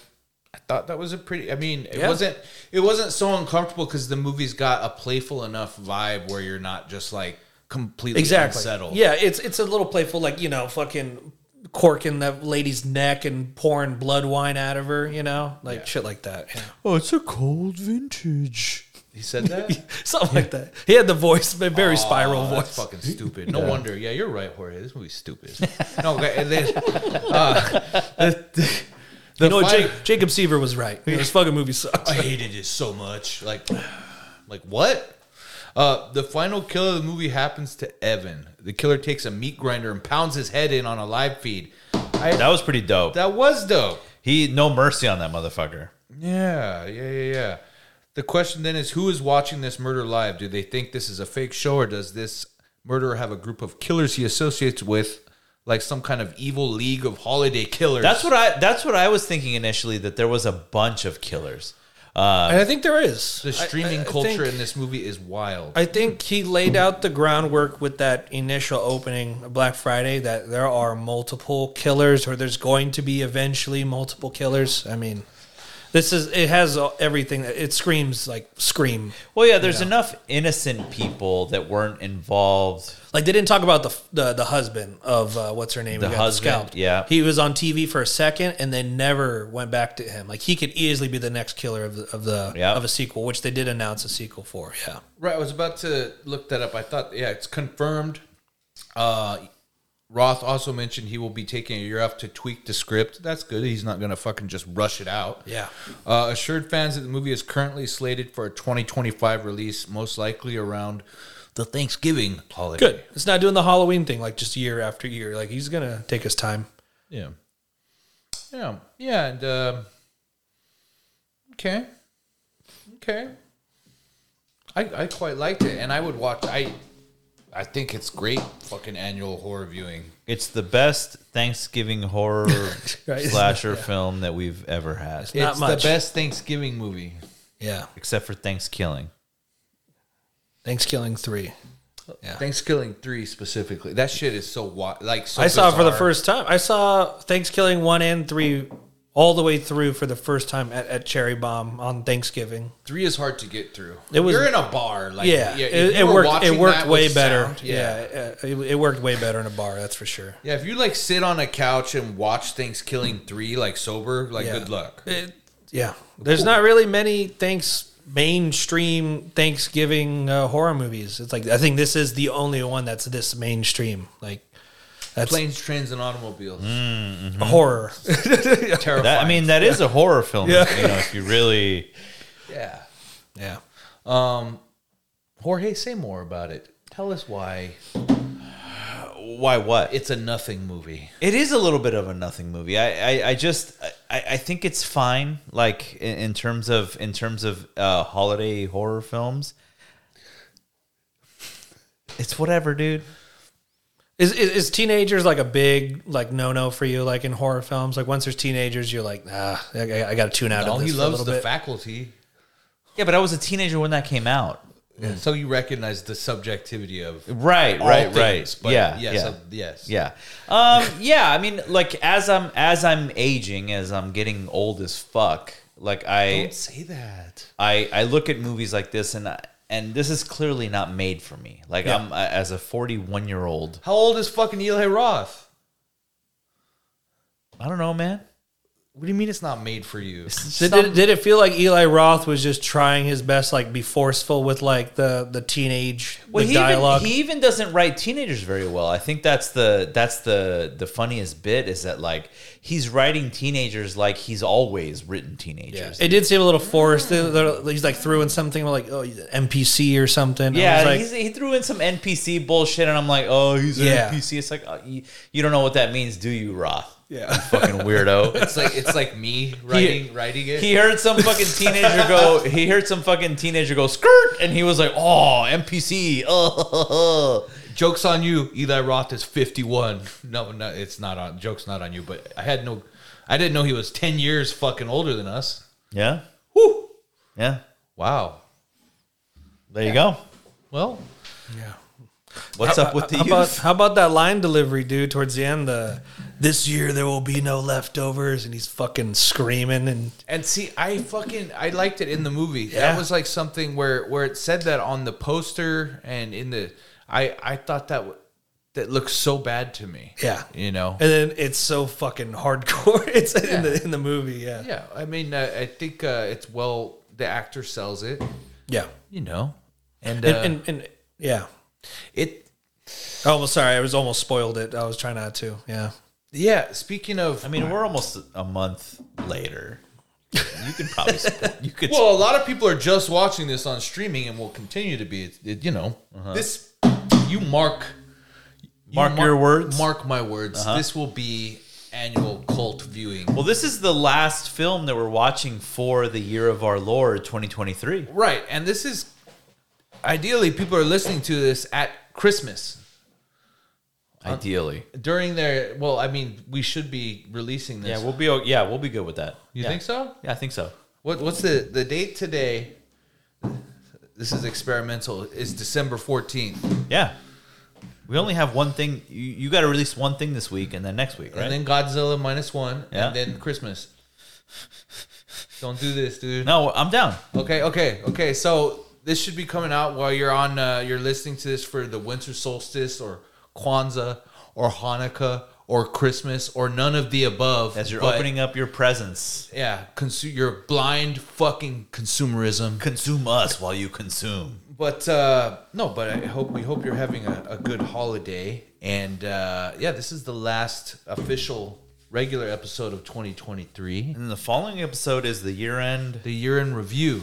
I thought that was a pretty. I mean, it Yeah. wasn't. It wasn't so uncomfortable because the movie's got a playful enough vibe where you're not just like completely Exactly. unsettled. Yeah, it's it's a little playful, like, you know, fucking corking that lady's neck and pouring blood wine out of her, you know, like Yeah. shit like that. Yeah. Oh, it's a cold vintage. He said that. Something like that. He had the voice, a very spiral Oh, that's voice. fucking stupid. No wonder. Yeah, you're right, Jorge. This movie's stupid. No, okay, and then uh, the, the, the You know what? final- Jacob, Jacob Seaver was right. This fucking movie sucks. I hated it so much. Like, like what? Uh, the final kill of the movie happens to Evan. The killer takes a meat grinder and pounds his head in on a live feed. I, That was pretty dope. that was dope. He no mercy on that motherfucker. Yeah, yeah, yeah, yeah. The question then is, who is watching this murder live? Do they think this is a fake show, or does this murderer have a group of killers he associates with, like some kind of evil league of holiday killers? That's what I. That's what I was thinking initially. That there was a bunch of killers. Uh, And I think there is. the streaming I- I- I culture think- in this movie is wild. I think he laid out the groundwork with that initial opening of Black Friday that there are multiple killers, or there's going to be eventually multiple killers. I mean, this is it has everything. It screams like Scream. well, yeah. There's enough innocent people that weren't involved. Like they didn't talk about the the, the husband of uh, what's her name? The who got husband, scalped. yeah. He was on T V for a second and they never went back to him. Like he could easily be the next killer of the of the Yeah. of a sequel, which they did announce a sequel for. Yeah. Right, I was about to look that up. I thought, yeah, it's confirmed. Uh, Roth also mentioned he will be taking a year off to tweak the script. That's good. He's not going to fucking just rush it out. Yeah. Uh, assured fans that the movie is currently slated for a twenty twenty-five release, most likely around the Thanksgiving holiday. Good. It's not doing the Halloween thing like just year after year. Like he's gonna take his time. Yeah. Yeah. Yeah. And, uh, okay. Okay. I, I quite liked it. And I would watch, I, I think it's great fucking annual horror viewing. It's the best Thanksgiving horror Right. slasher film that we've ever had, Not It's much. the best Thanksgiving movie. Yeah. except for Thanksgiving. Thanksgiving three. Yeah. Thanksgiving three specifically. That shit is so wi- like so I saw it for the bizarre. first time. I saw Thanksgiving one and three all the way through for the first time at, at Cherry Bomb on Thanksgiving. Three is hard to get through. It was- You're in a bar, like Yeah, if it, you it were worked. watching It worked that way with better. sound, yeah, uh, it, it worked way better in a bar. That's for sure. Yeah, if you like sit on a couch and watch Thanksgiving three like sober, like Yeah. good luck. It, yeah, there's not really many thanks mainstream Thanksgiving uh, horror movies. It's like I think this is the only one that's this mainstream. Like that's Planes, trains, and automobiles. a horror. Terrifying. That, I mean, that is a horror film. Yeah. You know, if you really. yeah. yeah. Um, Jorge, say more about it. Tell us why Why? What? it's a nothing movie. It is a little bit of a nothing movie. I, I, I just I, I think it's fine. Like in, in terms of in terms of uh, holiday horror films, it's whatever, dude. Is, is is teenagers like a big like no no for you? Like in horror films, like once there's teenagers, you're like, ah, I, I got to tune out No, of this he for a loves little the bit. faculty. Yeah, but I was a teenager when that came out. So you recognize the subjectivity of Right, all right, things, right. But yeah, yes, yeah. uh, yes. Yeah. Um, yeah, I mean, like as I'm as I'm aging, as I'm getting old as fuck, like I Don't say that. I I look at movies like this and I, and this is clearly not made for me. Like Yeah. I'm uh, as a forty-one year old. How old is fucking Eli Roth? I don't know, man. What do you mean it's not made for you? Did, did, did it feel like Eli Roth was just trying his best, like be forceful with like the the teenage Well, the he dialogue? even, he even doesn't write teenagers very well. I think that's the that's the the funniest bit is that like he's writing teenagers like he's always written teenagers. It did seem a little forced. They- they're- He's like threw in something like oh he's an N P C or something. I Yeah, was like, he's, he threw in some N P C bullshit, and I'm like, oh, he's an Yeah. N P C. It's like, oh, you, you don't know what that means, do you, Roth? yeah. Fucking weirdo. It's like it's like me writing writing it. He heard some fucking teenager go. He heard some fucking teenager go skirt, and he was like, "Oh, N P C." Oh, Joke's on you. Eli Roth is fifty-one. No, no, it's not on. Joke's not on you. But I had no, I didn't know he was ten years fucking older than us. yeah, Whew. yeah. Wow. There you go. Well, Yeah. What's up with the How youth? about how about that line delivery, dude? Towards the end, the this year there will be no leftovers, and he's fucking screaming and And see, I fucking I liked it in the movie. Yeah. That was like something where where it said that on the poster and in the I I thought that w- that looked so bad to me. yeah, You know. and then it's so fucking hardcore. It's in the in the movie. Yeah, Yeah, I mean, uh, I think uh, it's well. The actor sells it. yeah, You know. And, uh, and, and, and yeah. it Oh, well, sorry, I was almost spoiled it. I was trying not to. Yeah. yeah. Speaking of, I mean, we're almost a month later. You can probably you could. well, a lot of people are just watching this on streaming and will continue to be. It, it, you know, this you mark, you Mark your words? Mark my words. This will be annual cult viewing. well, this is the last film that we're watching for the year of our Lord, twenty twenty-three. Right, and this is ideally people are listening to this at Christmas Ideally, during their. Well, I mean, we should be releasing this. yeah, we'll be o- yeah, we'll be good with that. You Yeah. think so? Yeah, I think so. What what's the the date today? This is experimental. Is December fourteenth, Yeah, we only have one thing. You, you got to release one thing this week, and then next week, right? and then Godzilla minus one, Yeah. and then Christmas. Don't do this, dude. no, I'm down. Okay, okay, okay. So this should be coming out while you're on. Uh, you're listening to this for the winter solstice, or Kwanzaa, or Hanukkah, or Christmas, or none of the above. As you're But, opening up your presents, yeah, consu- your blind fucking consumerism. consume us while you consume. But uh, no, but I hope we hope you're having a, a good holiday. And uh, yeah, this is the last official regular episode of twenty twenty-three. And the following episode is the year end. The year in review.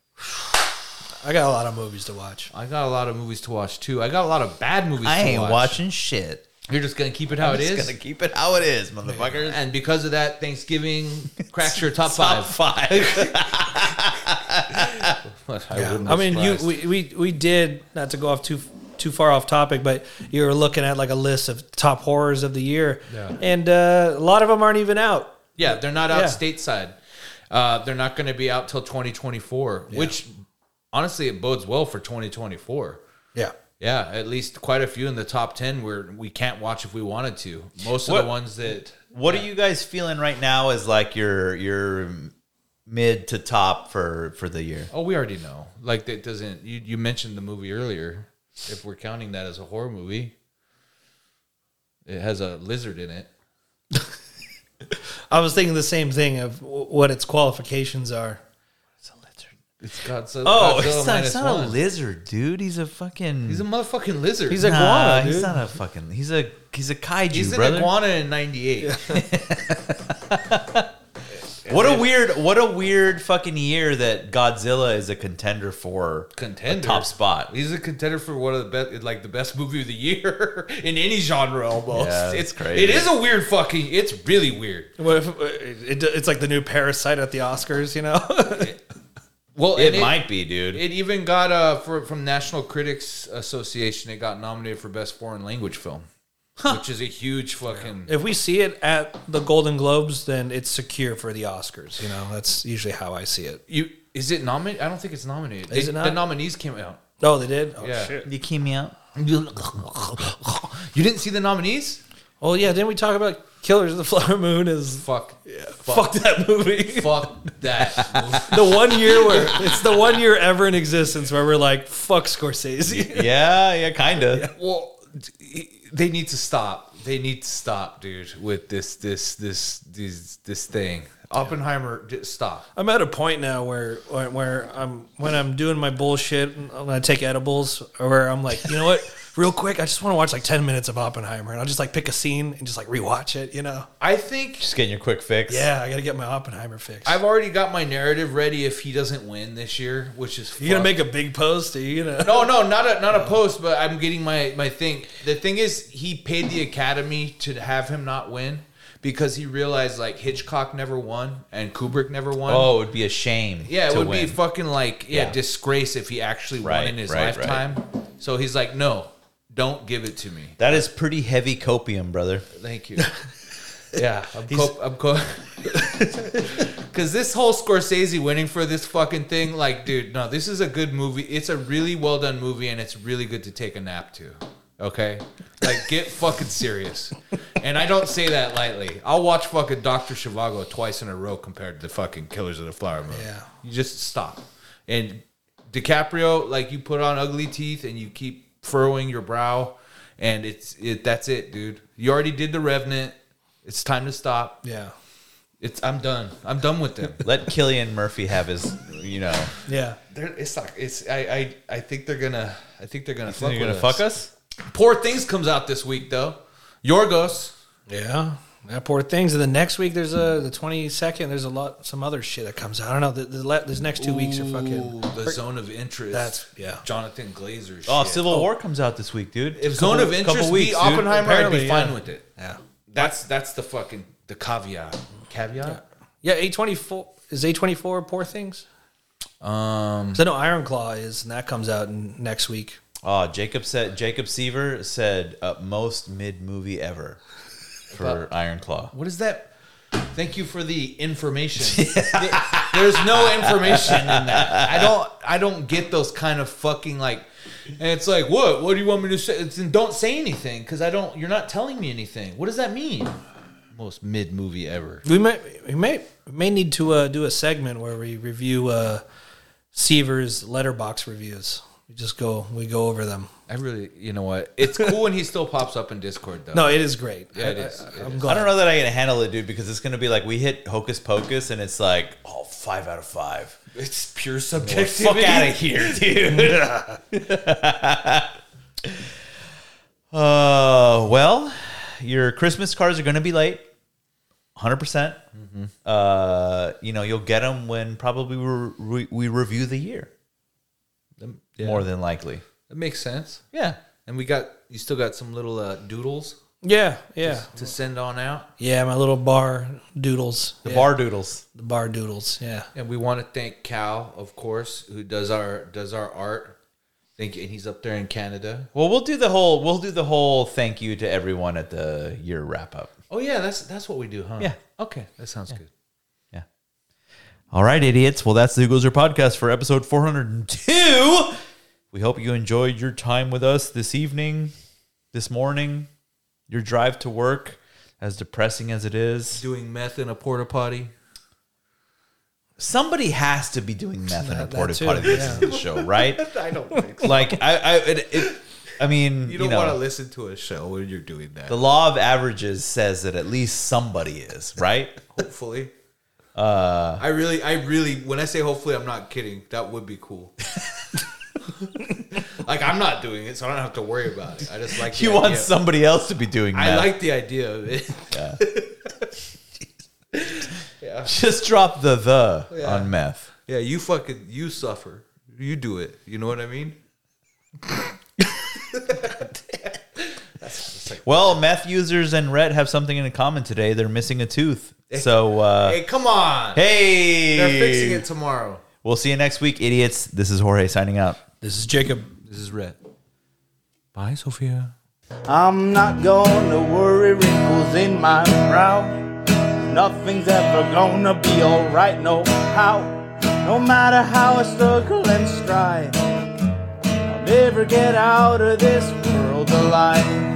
I got a lot of movies to watch. I got a lot of movies to watch too. I got a lot of bad movies I to ain't watch. watching shit. You're just gonna keep it how I'm it just is. gonna keep it how it is, motherfuckers. And because of that, Thanksgiving cracks your top Top five. five. I, wouldn't I be mean, you surprised. we, we we did, not to go off too too far off topic, but you were looking at like a list of top horrors of the year, Yeah. and uh, a lot of them aren't even out. Yeah, they're not out Yeah. stateside. Uh, they're not going to be out till twenty twenty-four, which honestly it bodes well for twenty twenty-four. Yeah. Yeah, at least quite a few in the top ten where we can't watch if we wanted to. Most of What- the ones that What are you guys feeling right now as like your your mid to top for for the year? oh we already know. Like that doesn't you, you mentioned the movie earlier. If we're counting that as a horror movie, it has a lizard in it. I was thinking the same thing of w- what its qualifications are. It's a lizard. It's Godzilla. Oh, Godzilla it's not, minus it's not a one. lizard, dude. He's a fucking. He's a motherfucking lizard. He's a nah, iguana, he's dude. not a fucking. He's a he's a kaiju, He's an brother. iguana in ninety-eight. What a weird, what a weird fucking year that Godzilla is a contender for Contender. a top spot. He's a contender for one of the best, like the best movie of the year in any genre almost. Yeah, that's it's crazy. It is a weird fucking. It's really weird. What if, uh, it, it's like the new Parasite at the Oscars, you know? Well, It and might be, dude. It even got uh for, from National Critics Association. It got nominated for best foreign language film, which is a huge fucking. If we see it at the Golden Globes, then it's secure for the Oscars. You know, that's usually how I see it. You is it nominated? I don't think it's nominated. Is They- it not? The nominees came out. Oh, they did? Oh, Yeah. shit. you came me out. You didn't see the nominees? Oh, yeah. Didn't we talk about Killers of the Flower Moon? Is Fuck. fuck that movie. Fuck that. The one year where it's the one year ever in existence where we're like, fuck Scorsese. Yeah, yeah, kinda. Well, they need to stop. They need to stop, dude, with this, this, this, this, this thing. Oppenheimer, just stop. I'm at a point now where where, where I'm when I'm doing my bullshit when I take edibles, or where I'm like, you know what, real quick, I just want to watch like ten minutes of Oppenheimer, and I'll just like pick a scene and just like rewatch it, you know? I think Just getting your quick fix. Yeah, I got to get my Oppenheimer fix. I've already got my narrative ready if he doesn't win this year, which is You gonna fuck. make a big post? Are you gonna? No, no, not a not a post, but I'm getting my my thing. The thing is, he paid the Academy to have him not win because he realized like Hitchcock never won and Kubrick never won. Oh, it would be a shame. yeah, it to would win. be fucking like yeah, Yeah. disgrace if he actually won Right, in his right, right. lifetime. So he's like, no, don't give it to me. That is pretty heavy copium, brother. Thank you. Yeah, I'm co- I'm co- because this whole Scorsese winning for this fucking thing, like, dude, no, this is a good movie. It's a really well done movie, and it's really good to take a nap to. Okay, like get fucking serious. And I don't say that lightly. I'll watch fucking Doctor Zhivago twice in a row compared to fucking Killers of the Flower Moon. Yeah. You just stop. And DiCaprio, like you put on ugly teeth and you keep furrowing your brow, and it's it. That's it, dude. You already did The Revenant. It's time to stop. Yeah. It's I'm done. I'm done with them. Let Cillian Murphy have his, you know. Yeah. They're, it's like it's. I, I I think they're gonna. I think they're gonna. Fuck You're gonna with fuck us? Poor Things comes out this week though. Yorgos. Yeah. That poor things. And the next week, there's a the twenty-second. There's a lot, some other shit that comes out. I don't know. The, the, le- these next two weeks are fucking. Ooh, the Zone of Interest. That's- yeah. Jonathan Glazer. Oh, shit. Civil War comes out this week, dude. If Zone of Interest couple beat weeks, dude. Oppenheimer, I'd Apparently, be fine yeah. with it. Yeah. That's that's the fucking the caveat. Caveat. Yeah. A twenty-four is A twenty-four Poor Things. Um. So I know Iron Claw is, and that comes out in, next week. Oh, Jacob said Jacob Seaver said uh, most mid movie ever for Iron Claw. What is that? Thank you for the information. There's no information in that. I don't. I don't get those kind of fucking like. And it's like, what? What do you want me to say? It's, don't say anything because I don't. You're not telling me anything. What does that mean? Most mid movie ever. We may we may we may need to uh, do a segment where we review uh, Seaver's letterbox reviews. We just go we go over them. I really, you know what? It's cool when he still pops up in Discord though. No, it is great. Yeah, it I- is. I, It I'm is. glad. I don't know that I can handle it, dude, because it's gonna be like we hit Hocus Pocus and it's like, oh, five out of five. It's pure Fuck subjectivity. out of here, dude. Uh, well, your Christmas cards are gonna be late. one hundred percent. Uh, you know, you'll get them when probably we, re- we review the year. Yeah. More than likely. That makes sense. Yeah. And we got you still got some little uh, doodles Yeah, yeah, to send on out. yeah. My little bar doodles. The Yeah, bar doodles. the bar doodles. Yeah. And we want to thank Cal, of course, who does our does our art. Thank you. And he's up there in Canada. Well, we'll do the whole we'll do the whole thank you to everyone at the year wrap up. Oh yeah, that's that's what we do, huh? Yeah. Okay, that sounds good. Yeah. All right, idiots. Well, that's the Gozer podcast for episode four hundred two. We hope you enjoyed your time with us this evening, this morning, your drive to work, as depressing as it is. Doing meth in a porta potty. Somebody has to be doing meth in a That- that porta too, potty this yeah. is the show, right? I don't think so. Like I, I, it, it, I mean, You you, don't know, want to listen to a show when you're doing that. the law of averages says that at least somebody is, right? Hopefully. Uh, I really, I really, when I say hopefully, I'm not kidding. That would be cool. Like, I'm not doing it, so I don't have to worry about it. I just like the You want idea. somebody else to be doing I that. like the idea of it. Yeah. Yeah. Just drop the the Yeah. on meth. Yeah, you fucking, you suffer. You do it. You know what I mean? Well, meth users and Rhett have something in common today. They're missing a tooth. So, uh, Hey, come on. hey, They're fixing it tomorrow. We'll see you next week, idiots. This is Jorge signing out. This is Jacob. This is Rhett. Bye, Sophia. I'm not gonna worry wrinkles in my brow. Nothing's ever gonna be alright, no how. No matter how I struggle and strive, I'll never get out of this world alive.